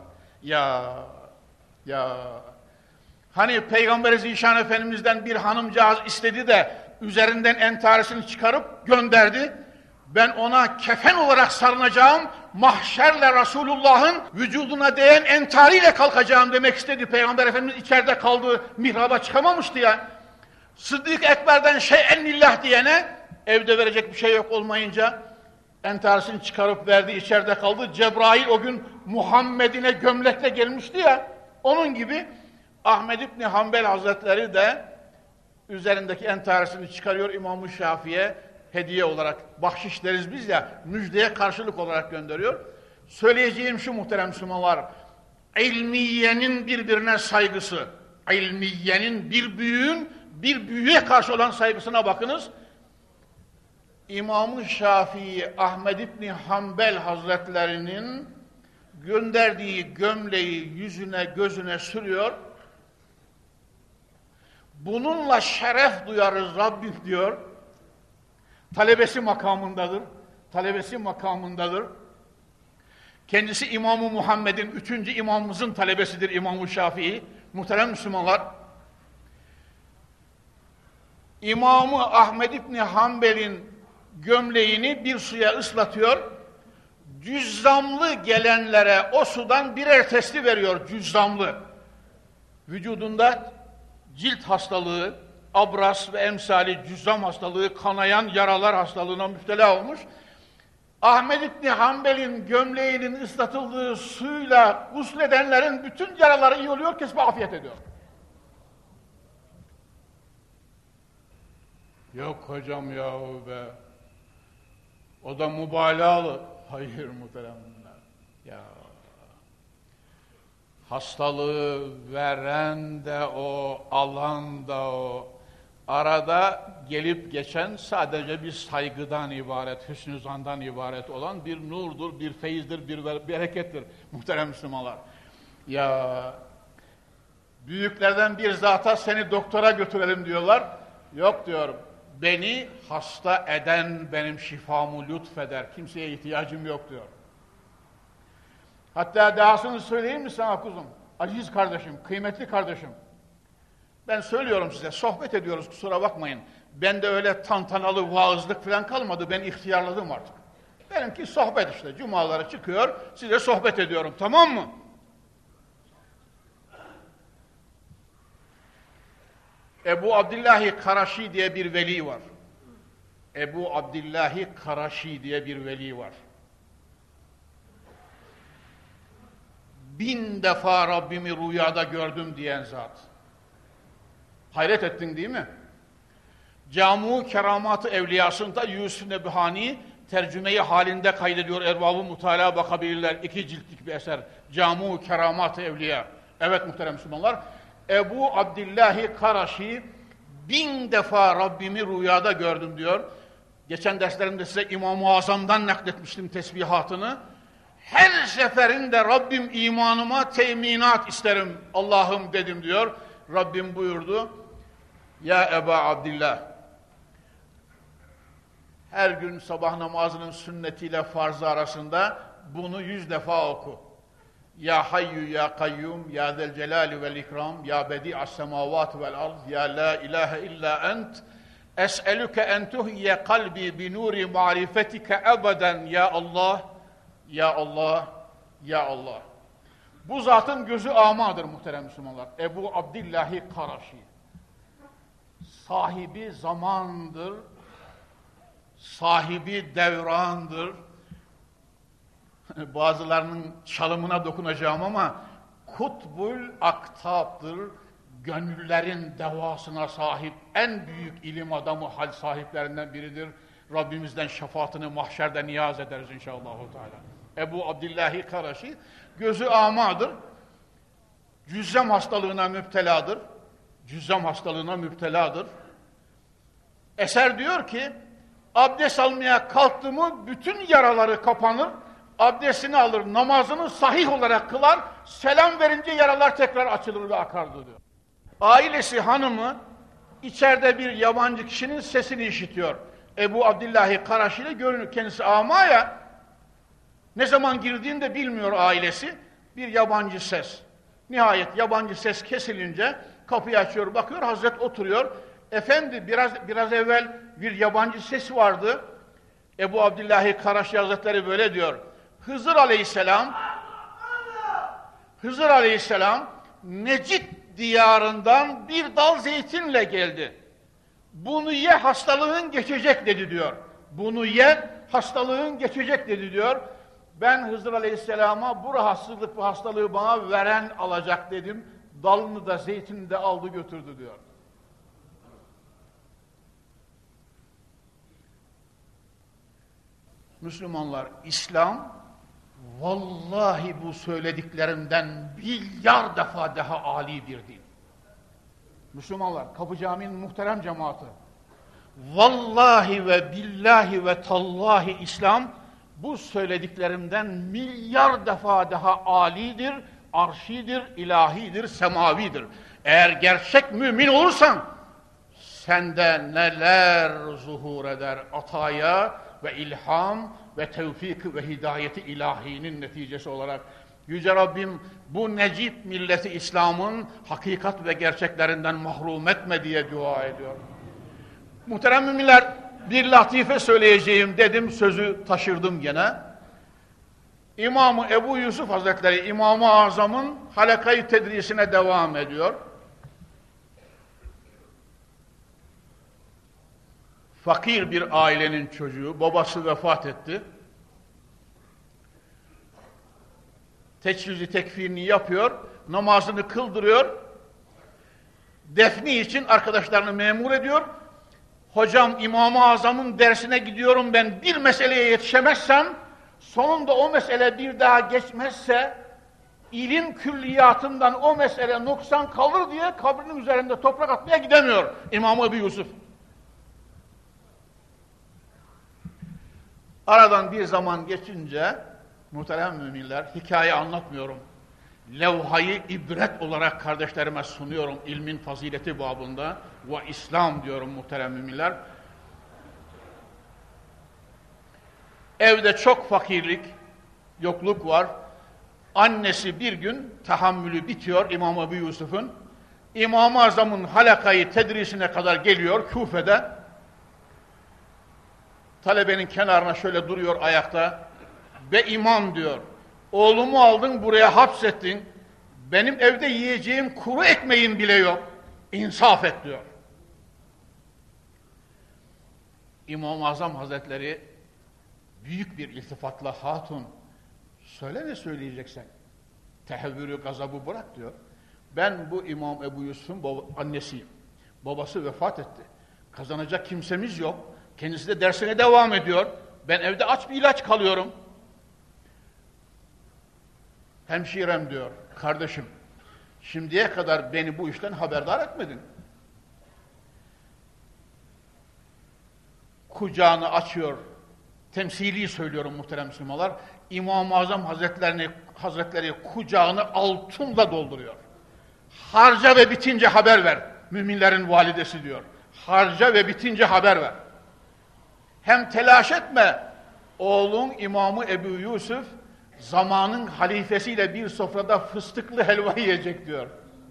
Ya hani Peygamber-i Zişan Efendimiz'den bir hanımcağız istedi de üzerinden entaresini çıkarıp gönderdi. Ben ona kefen olarak sarınacağım, mahşerle Resulullah'ın vücuduna değen entariyle kalkacağım demek istedi. Peygamber Efendimiz içeride kaldı, mihraba çıkamamıştı ya. Sıddık Ekber'den şey'en lillah diyene evde verecek bir şey yok olmayınca entaresini çıkarıp verdi, içeride kaldı. Cebrail o gün Muhammed'ine gömlekle gelmişti ya, onun gibi Ahmed İbni Hanbel Hazretleri de üzerindeki entaresini çıkarıyor, İmam-ı Şafii'ye hediye olarak, bahşiş deriz biz ya, müjdeye karşılık olarak gönderiyor. Söyleyeceğim şu muhterem Müslümanlar, ilmiyenin birbirine saygısı, ilmiyenin bir büyüğün bir büyüğe karşı olan saygısına bakınız. İmam-ı Şafii Ahmed İbni Hanbel Hazretlerinin gönderdiği gömleği yüzüne gözüne sürüyor. Bununla şeref duyarız Rabbim diyor. Talebesi makamındadır. Talebesi makamındadır. Kendisi İmam-ı Muhammed'in 3. imamımızın talebesidir İmam-ı Şafii. Muhterem Müslümanlar. İmam-ı Ahmed İbni Hanbel'in gömleğini bir suya ıslatıyor. Cüzzamlı gelenlere o sudan birer testi veriyor, cüzzamlı. Vücudunda cilt hastalığı, abras ve emsali cüzzam hastalığı, kanayan yaralar hastalığına müptela olmuş. Ahmed İbni Hanbel'in gömleğinin ıslatıldığı suyla gusledenlerin bütün yaraları iyi oluyor, kesbe afiyet ediyor. Yok hocam yahu be. O da mübalağalı. Hayır muhteremler. Ya. Hastalığı veren de o, alan da o. arada gelip geçen sadece bir saygıdan ibaret, hüsnü zandan ibaret olan bir nurdur, bir feyizdir, bir berekettir muhterem Müslümanlar. Ya büyüklerden bir zata seni doktora götürelim diyorlar. Yok diyorum. Beni hasta eden benim şifamı lütfeder. Kimseye ihtiyacım yok diyor. Hatta dahasını söyleyeyim mi sana kuzum? Aziz kardeşim, kıymetli kardeşim. Ben söylüyorum size, sohbet ediyoruz, kusura bakmayın. Bende öyle tantanalı vaazlık falan kalmadı, ben ihtiyarladım artık. Benimki sohbet işte, cumalara çıkıyor, size sohbet ediyorum, tamam mı? Ebu Abdillahi Karaşi diye bir veli var. Ebu Abdillahi Karaşi diye bir veli var. 1000 defa Rabbimi rüyada gördüm diyen zat. Hayret ettin değil mi? Camu Keramat-ı Evliyası'nda Yusuf Nebhani tercümeyi halinde kaydediyor. Erbab-ı Mutala bakabilirler. 2 ciltlik bir eser. Camu Keramat-ı Evliya. Evet muhterem Müslümanlar. Ebu Abdillahi Karaşi 1000 defa Rabbimi rüyada gördüm diyor. Geçen derslerimde size İmam-ı Azam'dan nakletmiştim tesbihatını. Her seferinde Rabbim imanıma teminat isterim Allah'ım dedim diyor. Rabbim buyurdu. Ya Eba Abdillah, her gün sabah namazının sünnetiyle farzı arasında bunu 100 defa oku. Ya Hayyu Ya Kayyum Ya Zel Celali Vel İkram Ya Bedi'as Semavat Vel Ard Ya La İlahe İlla Ent Es'elüke en tuhye kalbi bi nuri marifetike ebeden Ya Allah Ya Allah Ya Allah. Bu zatın gözü amadır muhterem Müslümanlar. Ebu Abdillahi Karaşi. Sahibi zamandır, sahibi devrandır. Bazılarının çalımına dokunacağım ama kutbul aktaptır. Gönüllerin devasına sahip en büyük ilim adamı, hal sahiplerinden biridir. Rabbimizden şefaatini mahşerde niyaz ederiz inşallah. Ebu Abdillahi Karaşi gözü amadır. Cüzzam hastalığına müpteladır. Cüzzam hastalığına müpteladır. Eser diyor ki, abdest almaya kalktı mı bütün yaraları kapanır, abdestini alır, namazını sahih olarak kılar, selam verince yaralar tekrar açılır ve akardı diyor. Ailesi hanımı içeride bir yabancı kişinin sesini işitiyor. Ebu Abdillahi Karaşi ile görünür, kendisi amaya, ne zaman girdiğini de bilmiyor ailesi, bir yabancı ses. Nihayet yabancı ses kesilince kapıyı açıyor, bakıyor, Hazret oturuyor. Efendi biraz evvel bir yabancı ses vardı. Ebu Abdillahi Karaşi Hazretleri böyle diyor. Hızır Aleyhisselam Necid diyarından bir dal zeytinle geldi. Bunu ye hastalığın geçecek dedi diyor. Bunu ye hastalığın geçecek dedi diyor. Ben Hızır Aleyhisselam'a bu rahatsızlık, bu hastalığı bana veren alacak dedim. Dalını da zeytini de aldı götürdü diyor. Müslümanlar, İslam vallahi bu söylediklerimden milyar defa daha âli bir din. Müslümanlar, Kapı Camii'nin muhterem cemaati, vallahi ve billahi ve tallahi İslam bu söylediklerimden milyar defa daha âlidir, arşidir, ilahidir, semavidir. Eğer gerçek mümin olursan sende neler zuhur eder, ataya ve ilham ve tevfik ve hidayeti ilahinin neticesi olarak. Yüce Rabbim bu necip milleti İslam'ın hakikat ve gerçeklerinden mahrum etme diye dua ediyor. Muhterem müminler, bir latife söyleyeceğim dedim, sözü taşırdım gene. İmam-ı Ebu Yusuf Hazretleri, İmam-ı Azam'ın halakayı tedrisine devam ediyor. Fakir bir ailenin çocuğu, babası vefat etti. Teçhiz-i tekfirini yapıyor, namazını kıldırıyor. Defni için arkadaşlarını memur ediyor. Hocam İmam-ı Azam'ın dersine gidiyorum ben, bir meseleye yetişemezsem, sonunda o mesele bir daha geçmezse ilim külliyatından o mesele noksan kalır diye kabrinin üzerinde toprak atmaya gidemiyor İmam Ebu Yusuf. Aradan bir zaman geçince, muhterem müminler, hikaye anlatmıyorum. Levhayı ibret olarak kardeşlerime sunuyorum ilmin fazileti babında ve İslam diyorum muhterem müminler. Evde çok fakirlik, yokluk var. Annesi bir gün tahammülü bitiyor İmam Ebu Yusuf'un. İmam-ı Azam'ın halakayı tedrisine kadar geliyor Küfe'de. Talebenin kenarına şöyle duruyor ayakta. Be imam diyor, oğlumu aldın buraya hapsettin. Benim evde yiyeceğim kuru ekmeğim bile yok. İnsaf et diyor. İmam-ı Azam Hazretleri büyük bir iltifatla hatun, söyle ne söyleyeceksen. Tehevvürü, gazabı bırak diyor. Ben bu İmam Ebu Yusuf'un annesiyim. Babası vefat etti. Kazanacak kimsemiz yok. Kendisi de dersine devam ediyor. Ben evde aç bir ilaç kalıyorum. Hemşirem diyor, kardeşim, şimdiye kadar beni bu işten haberdar etmedin. Kucağını açıyor, temsili söylüyorum muhterem Müslümanlar, İmam-ı Azam Hazretleri kucağını altınla dolduruyor. Harca ve bitince haber ver, müminlerin validesi diyor. Harca ve bitince haber ver. Hem telaş etme, oğlun İmamı Ebu Yusuf, zamanın halifesiyle bir sofrada fıstıklı helva yiyecek diyor.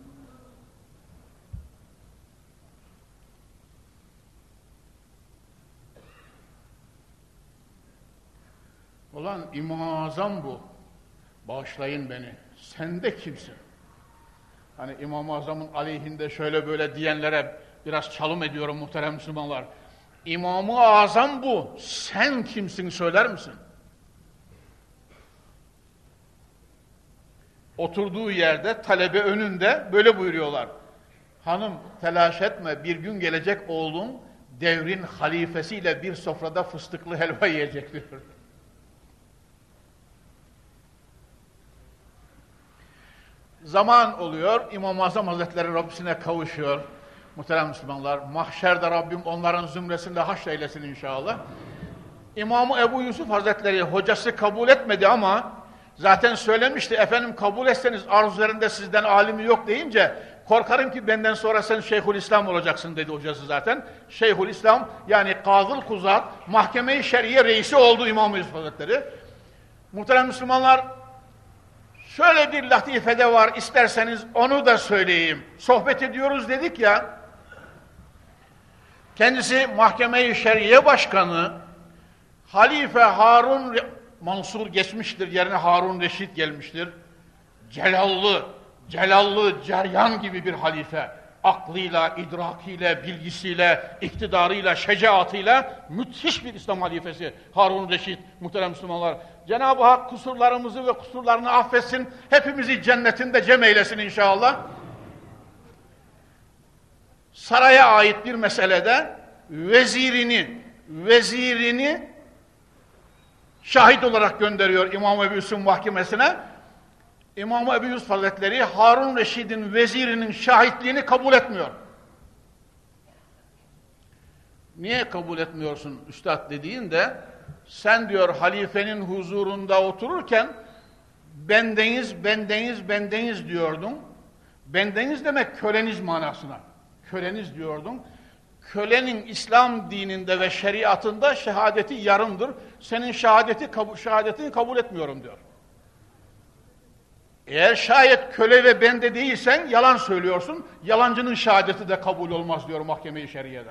Ulan İmam-ı Azam bu. Bağışlayın beni. Sen de kimsin? Hani İmam-ı Azam'ın aleyhinde şöyle böyle diyenlere biraz çalım ediyorum muhterem Müslümanlar. İmam-ı Azam bu. Sen kimsin söyler misin? Oturduğu yerde talebe önünde böyle buyuruyorlar. Hanım telaş etme, bir gün gelecek oğlum devrin halifesiyle bir sofrada fıstıklı helva yiyecek diyor. Zaman oluyor, İmam-ı Azam Hazretleri Rabbisine kavuşuyor. Muhterem Müslümanlar, mahşerde Rabbim onların zümresinde haşreylesin inşallah. İmam-ı Ebu Yusuf Hazretleri hocası kabul etmedi ama zaten söylemişti, efendim kabul etseniz arz üzerinde sizden alimi yok deyince korkarım ki benden sonra sen Şeyhülislam olacaksın dedi hocası zaten. Şeyhülislam yani Kazıl Kuzat Mahkeme-i Şer'iye reisi oldu İmam-ı Yusuf Hazretleri. Muhterem Müslümanlar, şöyle bir latifede var, isterseniz onu da söyleyeyim. Sohbet ediyoruz dedik ya, kendisi Mahkeme-i Şer'iye Başkanı, Halife Harun Mansur geçmiştir, yerine Harun Reşit gelmiştir. Celallı, ceryan gibi bir halife. Aklıyla, idrakiyle, bilgisiyle, iktidarıyla, şecaatıyla müthiş bir İslam halifesi Harun Reşit, muhterem Müslümanlar. Cenab-ı Hak kusurlarımızı ve kusurlarını affetsin, hepimizi cennetinde cem eylesin inşallah. Saraya ait bir meselede vezirini şahit olarak gönderiyor İmam Ebu Yusuf mahkemesine. İmam Ebu Yusuf Hazretleri Harun Reşid'in vezirinin şahitliğini kabul etmiyor. Niye kabul etmiyorsun üstad dediğinde, sen diyor halifenin huzurunda otururken bendeniz diyordun. Bendeniz demek köleniz manasına. Köleniz diyordun. Kölenin İslam dininde ve şeriatında şehadeti yarımdır. Senin şehadetini kabul etmiyorum diyor. Eğer şayet köle ve bende değilsen yalan söylüyorsun. Yalancının şehadeti de kabul olmaz diyor Mahkeme-i Şer'iye'de.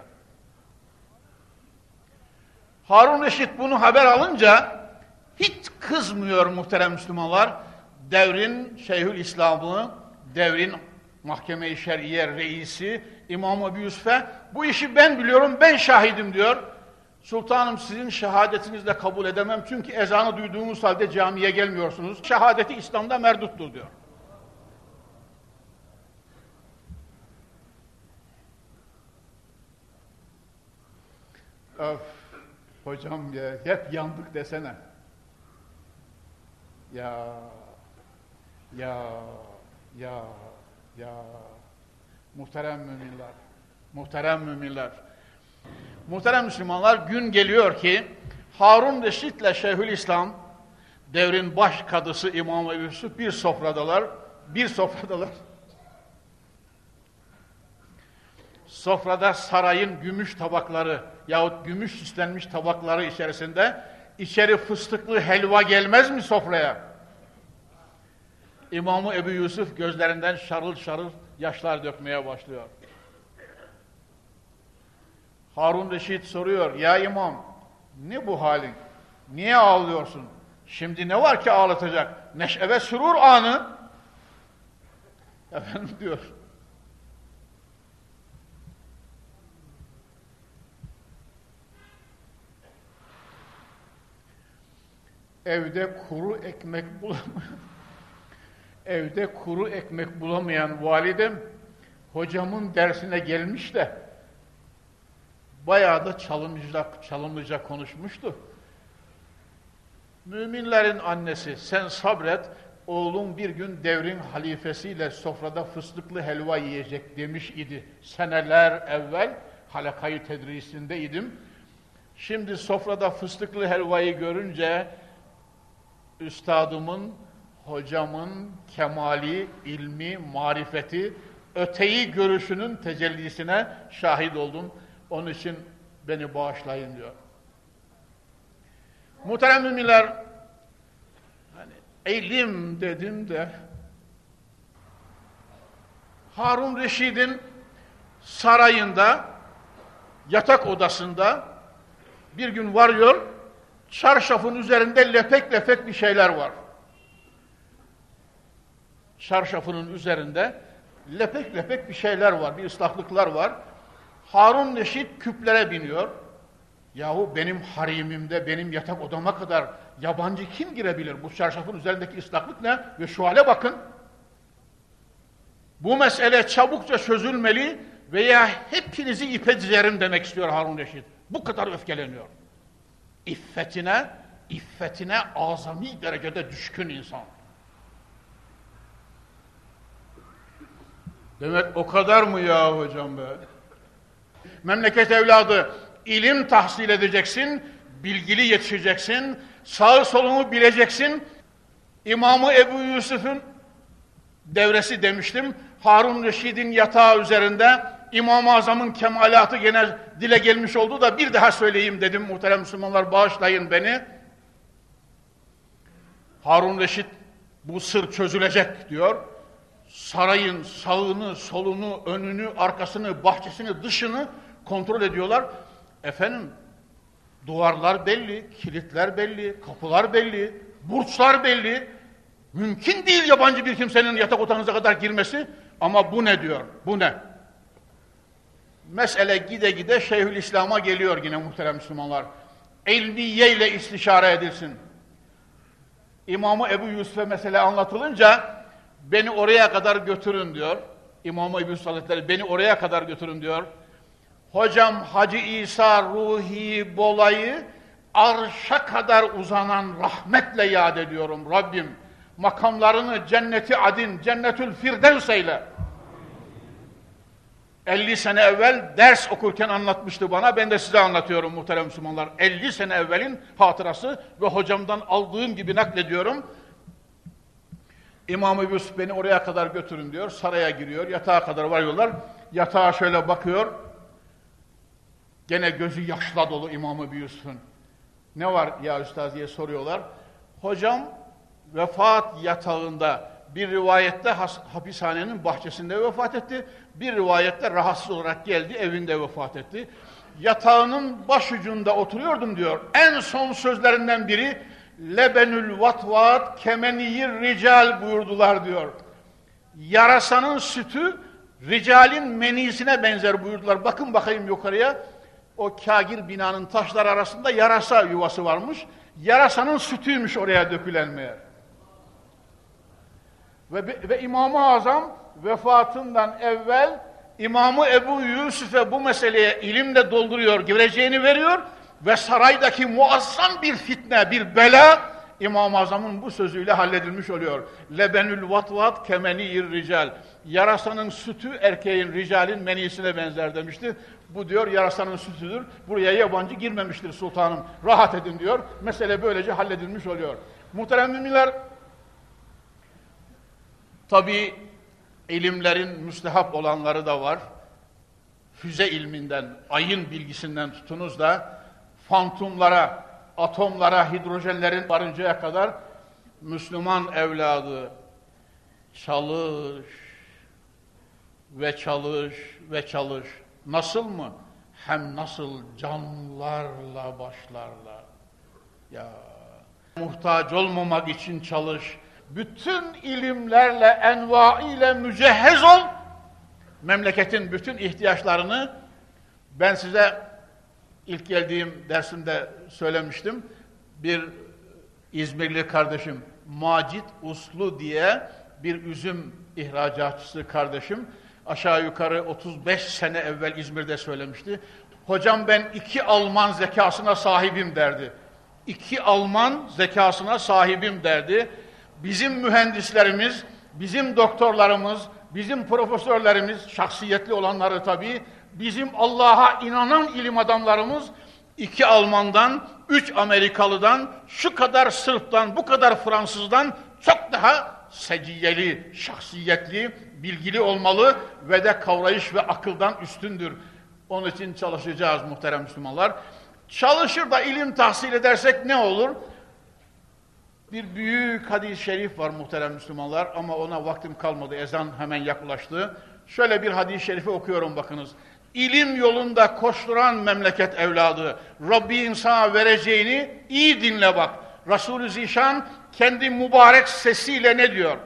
Harun Reşit bunu haber alınca hiç kızmıyor muhterem Müslümanlar. Devrin Şeyhülislam'ı, devrin Mahkeme-i Şer'iye reisi İmam Ebu Yusuf'a bu işi ben biliyorum, ben şahidim diyor. Sultanım sizin şehadetinizle kabul edemem çünkü ezanı duyduğunuz halde camiye gelmiyorsunuz. Şehadeti İslam'da merduttur diyor. Öf, hocam ya hep yandık desene. Ya Ya, ya, ya. Muhterem müminler, muhterem müminler. Muhterem Müslümanlar, gün geliyor ki Harun Reşit ile Şeyhülislam, devrin baş kadısı İmam Ebu Yusuf bir sofradalar. Sofrada sarayın gümüş tabakları yahut gümüş süslenmiş tabakları içerisinde içeri fıstıklı helva gelmez mi sofraya? İmam-ı Ebu Yusuf gözlerinden şarıl şarıl yaşlar dökmeye başlıyor. Harun Reşit soruyor, ya imam, ne bu halin? Niye ağlıyorsun? Şimdi ne var ki ağlatacak? Neşe ve sürur anı. Efendim diyor. Evde kuru ekmek bulamayan validem hocamın dersine gelmiş de bayağı da çalımlıca konuşmuştu. Müminlerin annesi, sen sabret, oğlum bir gün devrin halifesiyle sofrada fıstıklı helva yiyecek demiş idi. Seneler evvel halakayı tedrisindeydim. Şimdi sofrada fıstıklı helvayı görünce üstadımın, hocamın kemali, ilmi, marifeti, öteyi görüşünün tecellisine şahit oldum. Onun için beni bağışlayın diyor. Muhterem müminler, hani ilim dedim de Harun Reşid'in sarayında, yatak odasında bir gün varıyor, çarşafın üzerinde lepek lepek bir şeyler var. Çarşafının üzerinde lepek lepek bir şeyler var, bir ıslaklıklar var. Harun Reşit küplere biniyor. Yahu benim harimimde, benim yatak odama kadar yabancı kim girebilir? Bu çarşafın üzerindeki ıslaklık ne? Ve şu hale bakın. Bu mesele çabukça çözülmeli veya hepinizi ipe dizerim demek istiyor Harun Reşit. Bu kadar öfkeleniyor. İffetine azami derecede düşkün insan. Demek o kadar mı ya hocam be? Memleket evladı, ilim tahsil edeceksin, bilgili yetişeceksin, sağı solunu bileceksin. İmam-ı Ebu Yusuf'un devresi demiştim, Harun Reşid'in yatağı üzerinde İmam-ı Azam'ın kemalatı gene dile gelmiş oldu da bir daha söyleyeyim dedim, muhterem Müslümanlar, bağışlayın beni. Harun Reşit bu sır çözülecek diyor. Sarayın sağını, solunu, önünü, arkasını, bahçesini, dışını kontrol ediyorlar. Efendim, duvarlar belli, kilitler belli, kapılar belli, burçlar belli. Mümkün değil yabancı bir kimsenin yatak odanıza kadar girmesi. Ama bu ne diyor? Bu ne? Mesele gide gide Şeyhülislam'a geliyor yine muhterem Müslümanlar. İlmiye ile istişare edilsin. İmam-ı Ebu Yusuf'e mesele anlatılınca beni oraya kadar götürün diyor. İmam-ı Ebu Yusuf Hazretleri beni oraya kadar götürün diyor. Hocam Hacı İsa Ruhi Bolay'ı arşa kadar uzanan rahmetle yad ediyorum Rabbim. Makamlarını cenneti adin, cennetül firdevs eyle. 50 sene evvel ders okurken anlatmıştı bana, ben de size anlatıyorum muhterem Müslümanlar. 50 sene evvelin hatırası ve hocamdan aldığım gibi naklediyorum. İmam-ı Yusuf beni oraya kadar götürün diyor, saraya giriyor, yatağa kadar varıyorlar. Yatağa şöyle bakıyor, gene gözü yaşla dolu İmam-ı Yusuf'un. Ne var ya üstad diye soruyorlar. Hocam vefat yatağında, bir rivayette hapishanenin bahçesinde vefat etti, bir rivayette rahatsız olarak geldi, evinde vefat etti. Yatağının başucunda oturuyordum diyor. En son sözlerinden biri lebenül vatvat kemeniyir rical buyurdular diyor. Yarasanın sütü ricalin menisine benzer buyurdular. Bakın bakayım yukarıya. O kâgir binanın taşlar arasında yarasa yuvası varmış. Yarasanın sütüymüş oraya dökülen meğer. Ve İmam-ı Azam vefatından evvel İmam-ı Ebu Yusuf'e bu meseleye ilimle dolduruyor, gireceğini veriyor ve saraydaki muazzam bir fitne, bir bela İmam-ı Azam'ın bu sözüyle halledilmiş oluyor. Lebenül vatvat kemeniyir rical. Yarasanın sütü erkeğin, ricalin menisine benzer demişti. Bu diyor yarasanın sütüdür. Buraya yabancı girmemiştir sultanım. Rahat edin diyor. Mesele böylece halledilmiş oluyor. Muhterem müminler, tabii ilimlerin müstehap olanları da var. Füze ilminden, ayın bilgisinden tutunuz da fantomlara, atomlara, hidrojenlerin varıncaya kadar Müslüman evladı çalış ve çalış ve çalış. Nasıl mı? Hem nasıl canlarla başlarlar. Ya muhtaç olmamak için çalış. Bütün ilimlerle, envaiyle mücehhez ol. Memleketin bütün ihtiyaçlarını ben size ilk geldiğim dersimde söylemiştim. Bir İzmirli kardeşim, Macit Uslu diye bir üzüm ihracatçısı kardeşim, aşağı yukarı 35 sene evvel İzmir'de söylemişti. Hocam ben 2 Alman zekasına sahibim derdi. 2 Alman zekasına sahibim derdi. Bizim mühendislerimiz, bizim doktorlarımız, bizim profesörlerimiz, şahsiyetli olanları tabii, bizim Allah'a inanan ilim adamlarımız 2 Alman'dan, 3 Amerikalı'dan, şu kadar Sırp'tan, bu kadar Fransız'dan çok daha seciyeli, şahsiyetli, bilgili olmalı ve de kavrayış ve akıldan üstündür. Onun için çalışacağız muhterem Müslümanlar. Çalışır da ilim tahsil edersek ne olur? Bir büyük hadis-i şerif var muhterem Müslümanlar ama ona vaktim kalmadı, ezan hemen yaklaştı. Şöyle bir hadis-i şerifi okuyorum bakınız. İlim yolunda koşturan memleket evladı, Rabbin sana vereceğini iyi dinle bak. Resul-i Zişan kendi mübarek sesiyle ne diyor?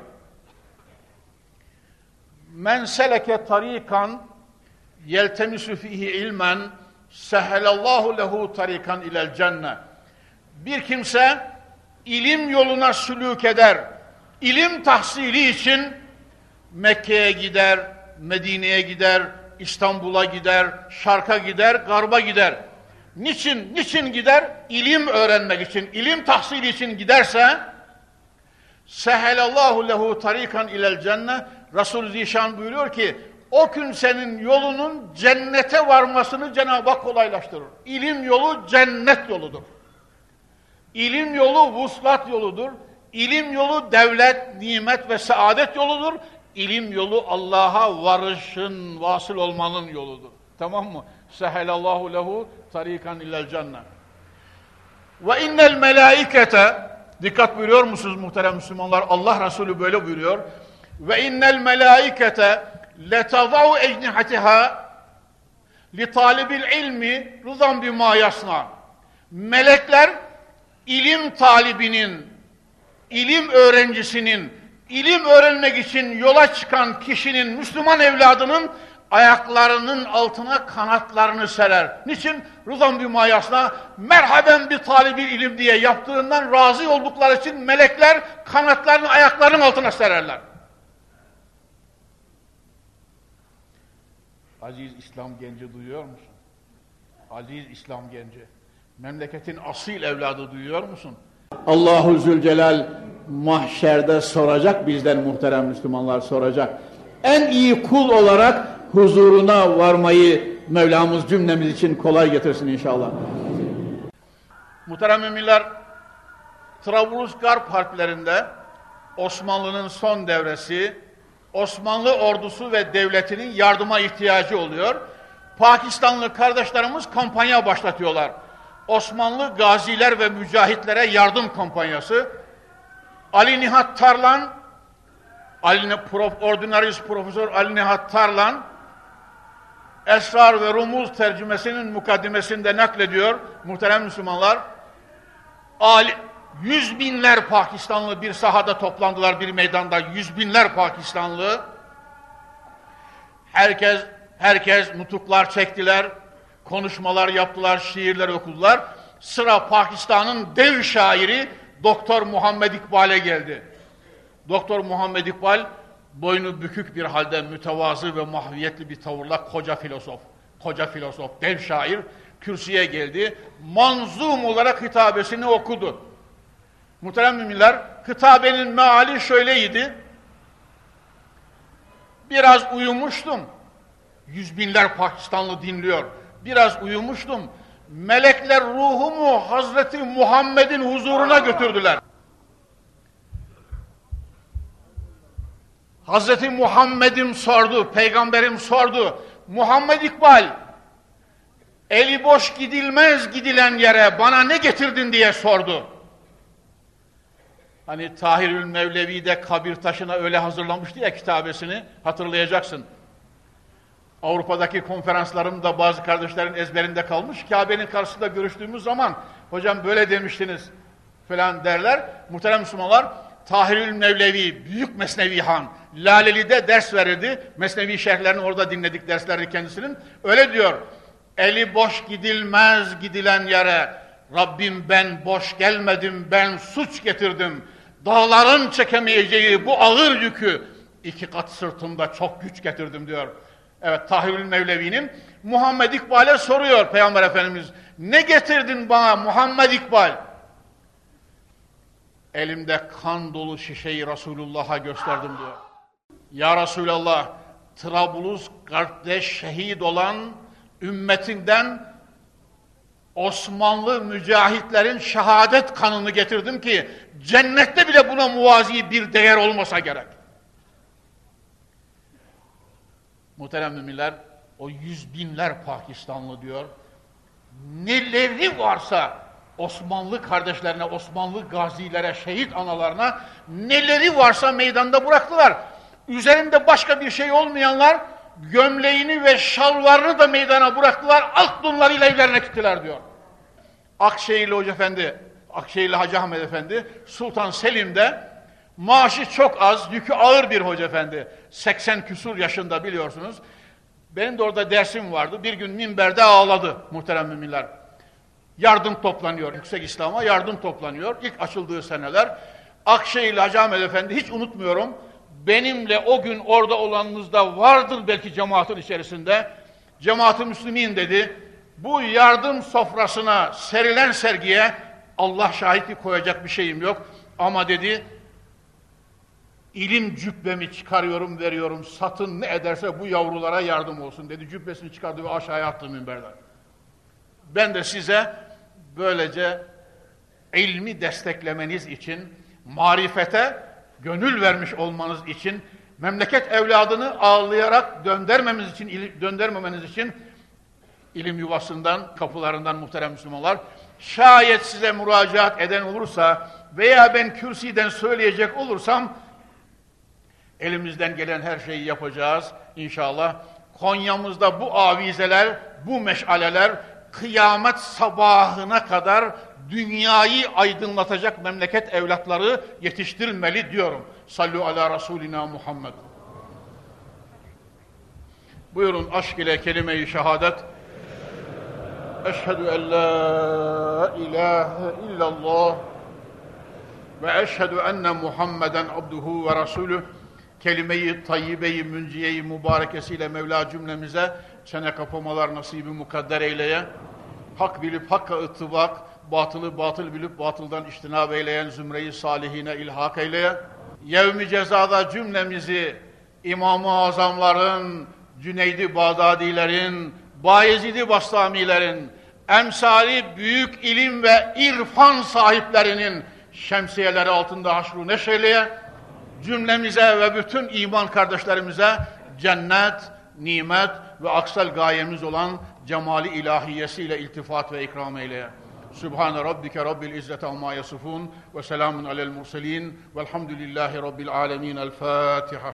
Men seleke tarikan yeltemisu fihi ilmen sehelallahu lehu tarikan ilel cenne. Bir kimse ilim yoluna sülûk eder, ilim tahsili için Mekke'ye gider, Medine'ye gider, İstanbul'a gider, Şark'a gider, Garb'a gider. Niçin gider? İlim öğrenmek için, ilim tahsili için giderse sehelallahu lehu tarikan ilel cenne. Resul-i Zişan buyuruyor ki o kimsenin yolunun cennete varmasını Cenab-ı Hak kolaylaştırır. İlim yolu cennet yoludur. İlim yolu vuslat yoludur. İlim yolu devlet, nimet ve saadet yoludur. İlim yolu Allah'a varışın, vasıl olmanın yoludur. Tamam mı? Sehelallahu lehu tarikan ilel cennet. Ve innel melaikete, dikkat buyuruyor musunuz muhterem Müslümanlar? Allah Resulü böyle buyuruyor. Ve innel melaikete letadau ecnihatiha li talibil ilmi rızan bima yasna. Melekler ilim talibinin, ilim öğrencisinin, ilim öğrenmek için yola çıkan kişinin, Müslüman evladının ayaklarının altına kanatlarını serer. Niçin? Rızan bima yasna, merhaben bir talibi ilim diye yaptığından razı oldukları için melekler kanatlarını ayaklarının altına sererler. Aziz İslam genci duyuyor musun? Aziz İslam genci. Memleketin asil evladı duyuyor musun? Allahu Zülcelal mahşerde soracak bizden muhterem Müslümanlar soracak. En iyi kul olarak huzuruna varmayı Mevlamız cümlemiz için kolay getirsin inşallah. Muhterem müminler, Trablusgarp harplerinde Osmanlı'nın son devresi, Osmanlı ordusu ve devletinin yardıma ihtiyacı oluyor. Pakistanlı kardeşlerimiz kampanya başlatıyorlar. Osmanlı gaziler ve mücahitlere yardım kampanyası. Ali Nihat Tarlan, Ordinarius Profesör Ali Nihat Tarlan, Esrar ve Rumuz tercümesinin mukaddimesinde naklediyor muhterem Müslümanlar. Yüz binler Pakistanlı bir sahada toplandılar, bir meydanda. 100 binler Pakistanlı. Herkes nutuklar çektiler, konuşmalar yaptılar, şiirler okudular. Sıra Pakistan'ın dev şairi Doktor Muhammed İkbal'e geldi. Doktor Muhammed İkbal boynu bükük bir halde mütevazı ve mahviyetli bir tavırla koca filozof, dev şair kürsüye geldi. Manzum olarak hitabesini okudu. Muhterem müminler, hitabenin meali şöyleydi. Biraz uyumuştum. Yüz binler Pakistanlı dinliyor. Biraz uyumuştum. Melekler ruhumu Hazreti Muhammed'in huzuruna götürdüler. Hazreti Muhammed'im sordu, peygamberim sordu. Muhammed İkbal, eli boş gidilmez gidilen yere bana ne getirdin diye sordu. Hani Tahirül Mevlevi de kabir taşına öyle hazırlamıştı ya kitabesini, hatırlayacaksın. Avrupa'daki konferanslarımda bazı kardeşlerin ezberinde kalmış. Kabe'nin karşısında görüştüğümüz zaman, hocam böyle demiştiniz falan derler. Muhterem Müslümanlar, Tahirül Mevlevi, Büyük Mesnevi Han, Laleli'de ders verirdi. Mesnevi şerhlerini orada dinledik, derslerini kendisinin. Öyle diyor, eli boş gidilmez gidilen yere, Rabbim ben boş gelmedim, ben suç getirdim. Dağların çekemeyeceği bu ağır yükü 2 kat sırtımda çok güç getirdim diyor. Evet, Tahirül Mevlevi'nin Muhammed İkbal'e soruyor Peygamber Efendimiz. Ne getirdin bana Muhammed İkbal? Elimde kan dolu şişeyi Resulullah'a gösterdim diyor. Ya Resulallah, Trablusgarp'te şehit olan ümmetinden Osmanlı mücahitlerin şehadet kanını getirdim ki cennette bile buna muvazi bir değer olmasa gerek. Muhterem müminler, o yüz binler Pakistanlı diyor, neleri varsa Osmanlı kardeşlerine, Osmanlı gazilere, şehit analarına neleri varsa meydanda bıraktılar. Üzerinde başka bir şey olmayanlar gömleğini ve şalvarını da meydana bıraktılar, alt donlarıyla evlerine gittiler diyor. Akşehirli Hoca Efendi, Akşehirli Hacı Ahmet Efendi, Sultan Selim'de maaşı çok az, yükü ağır bir Hoca Efendi. 80 küsur yaşında biliyorsunuz. Benim de orada dersim vardı. Bir gün minberde ağladı muhterem müminler. Yardım toplanıyor, Yüksek İslam'a yardım toplanıyor. İlk açıldığı seneler. Akşehirli Hacı Ahmet Efendi, hiç unutmuyorum. Benimle o gün orada olanınızda vardır belki cemaatin içerisinde. Cemaat-ı Müslümin dedi. Bu yardım sofrasına serilen sergiye Allah şahitlik koyacak bir şeyim yok. Ama dedi, ilim cübbemi çıkarıyorum, veriyorum, satın ne ederse bu yavrulara yardım olsun dedi. Cübbesini çıkardı ve aşağıya attı minberden. Ben de size böylece ilmi desteklemeniz için, marifete gönül vermiş olmanız için, memleket evladını ağlayarak döndürmemeniz için ilim yuvasından, kapılarından muhterem Müslümanlar, şayet size müracaat eden olursa veya ben kürsüden söyleyecek olursam elimizden gelen her şeyi yapacağız inşallah. Konya'mızda bu avizeler, bu meşaleler kıyamet sabahına kadar dünyayı aydınlatacak memleket evlatları yetiştirilmeli diyorum. Sallu ala Resulina Muhammed. Buyurun aşk ile kelime-i şehadet. Eşhedü en la ilahe illallah ve eşhedü enne Muhammeden abduhu ve rasulüh. Kelime-i tayyibe-i münciye-i mübarekesiyle Mevla cümlemize çene kapamalar nasibi mukadder eyleye. Hak bilip hakka ıttıbak, batılı batıl bilip batıldan iştinab eyleyen zümre-i salihine ilhak eyleye. Yevmi cezada cümlemizi İmam-ı Azamların, Cüneydi Bağdadilerin, Bayezid-i Bastamilerin, emsali büyük ilim ve irfan sahiplerinin şemsiyeleri altında haşru neşeyleye, cümlemize ve bütün iman kardeşlerimize cennet, nimet ve aksal gayemiz olan cemali ilahiyesiyle iltifat ve ikram eyleye. Sübhane Rabbike Rabbil İzzeti amma yasifun ve selamun alel murselin velhamdülillahi Rabbil alemin. El Fatiha.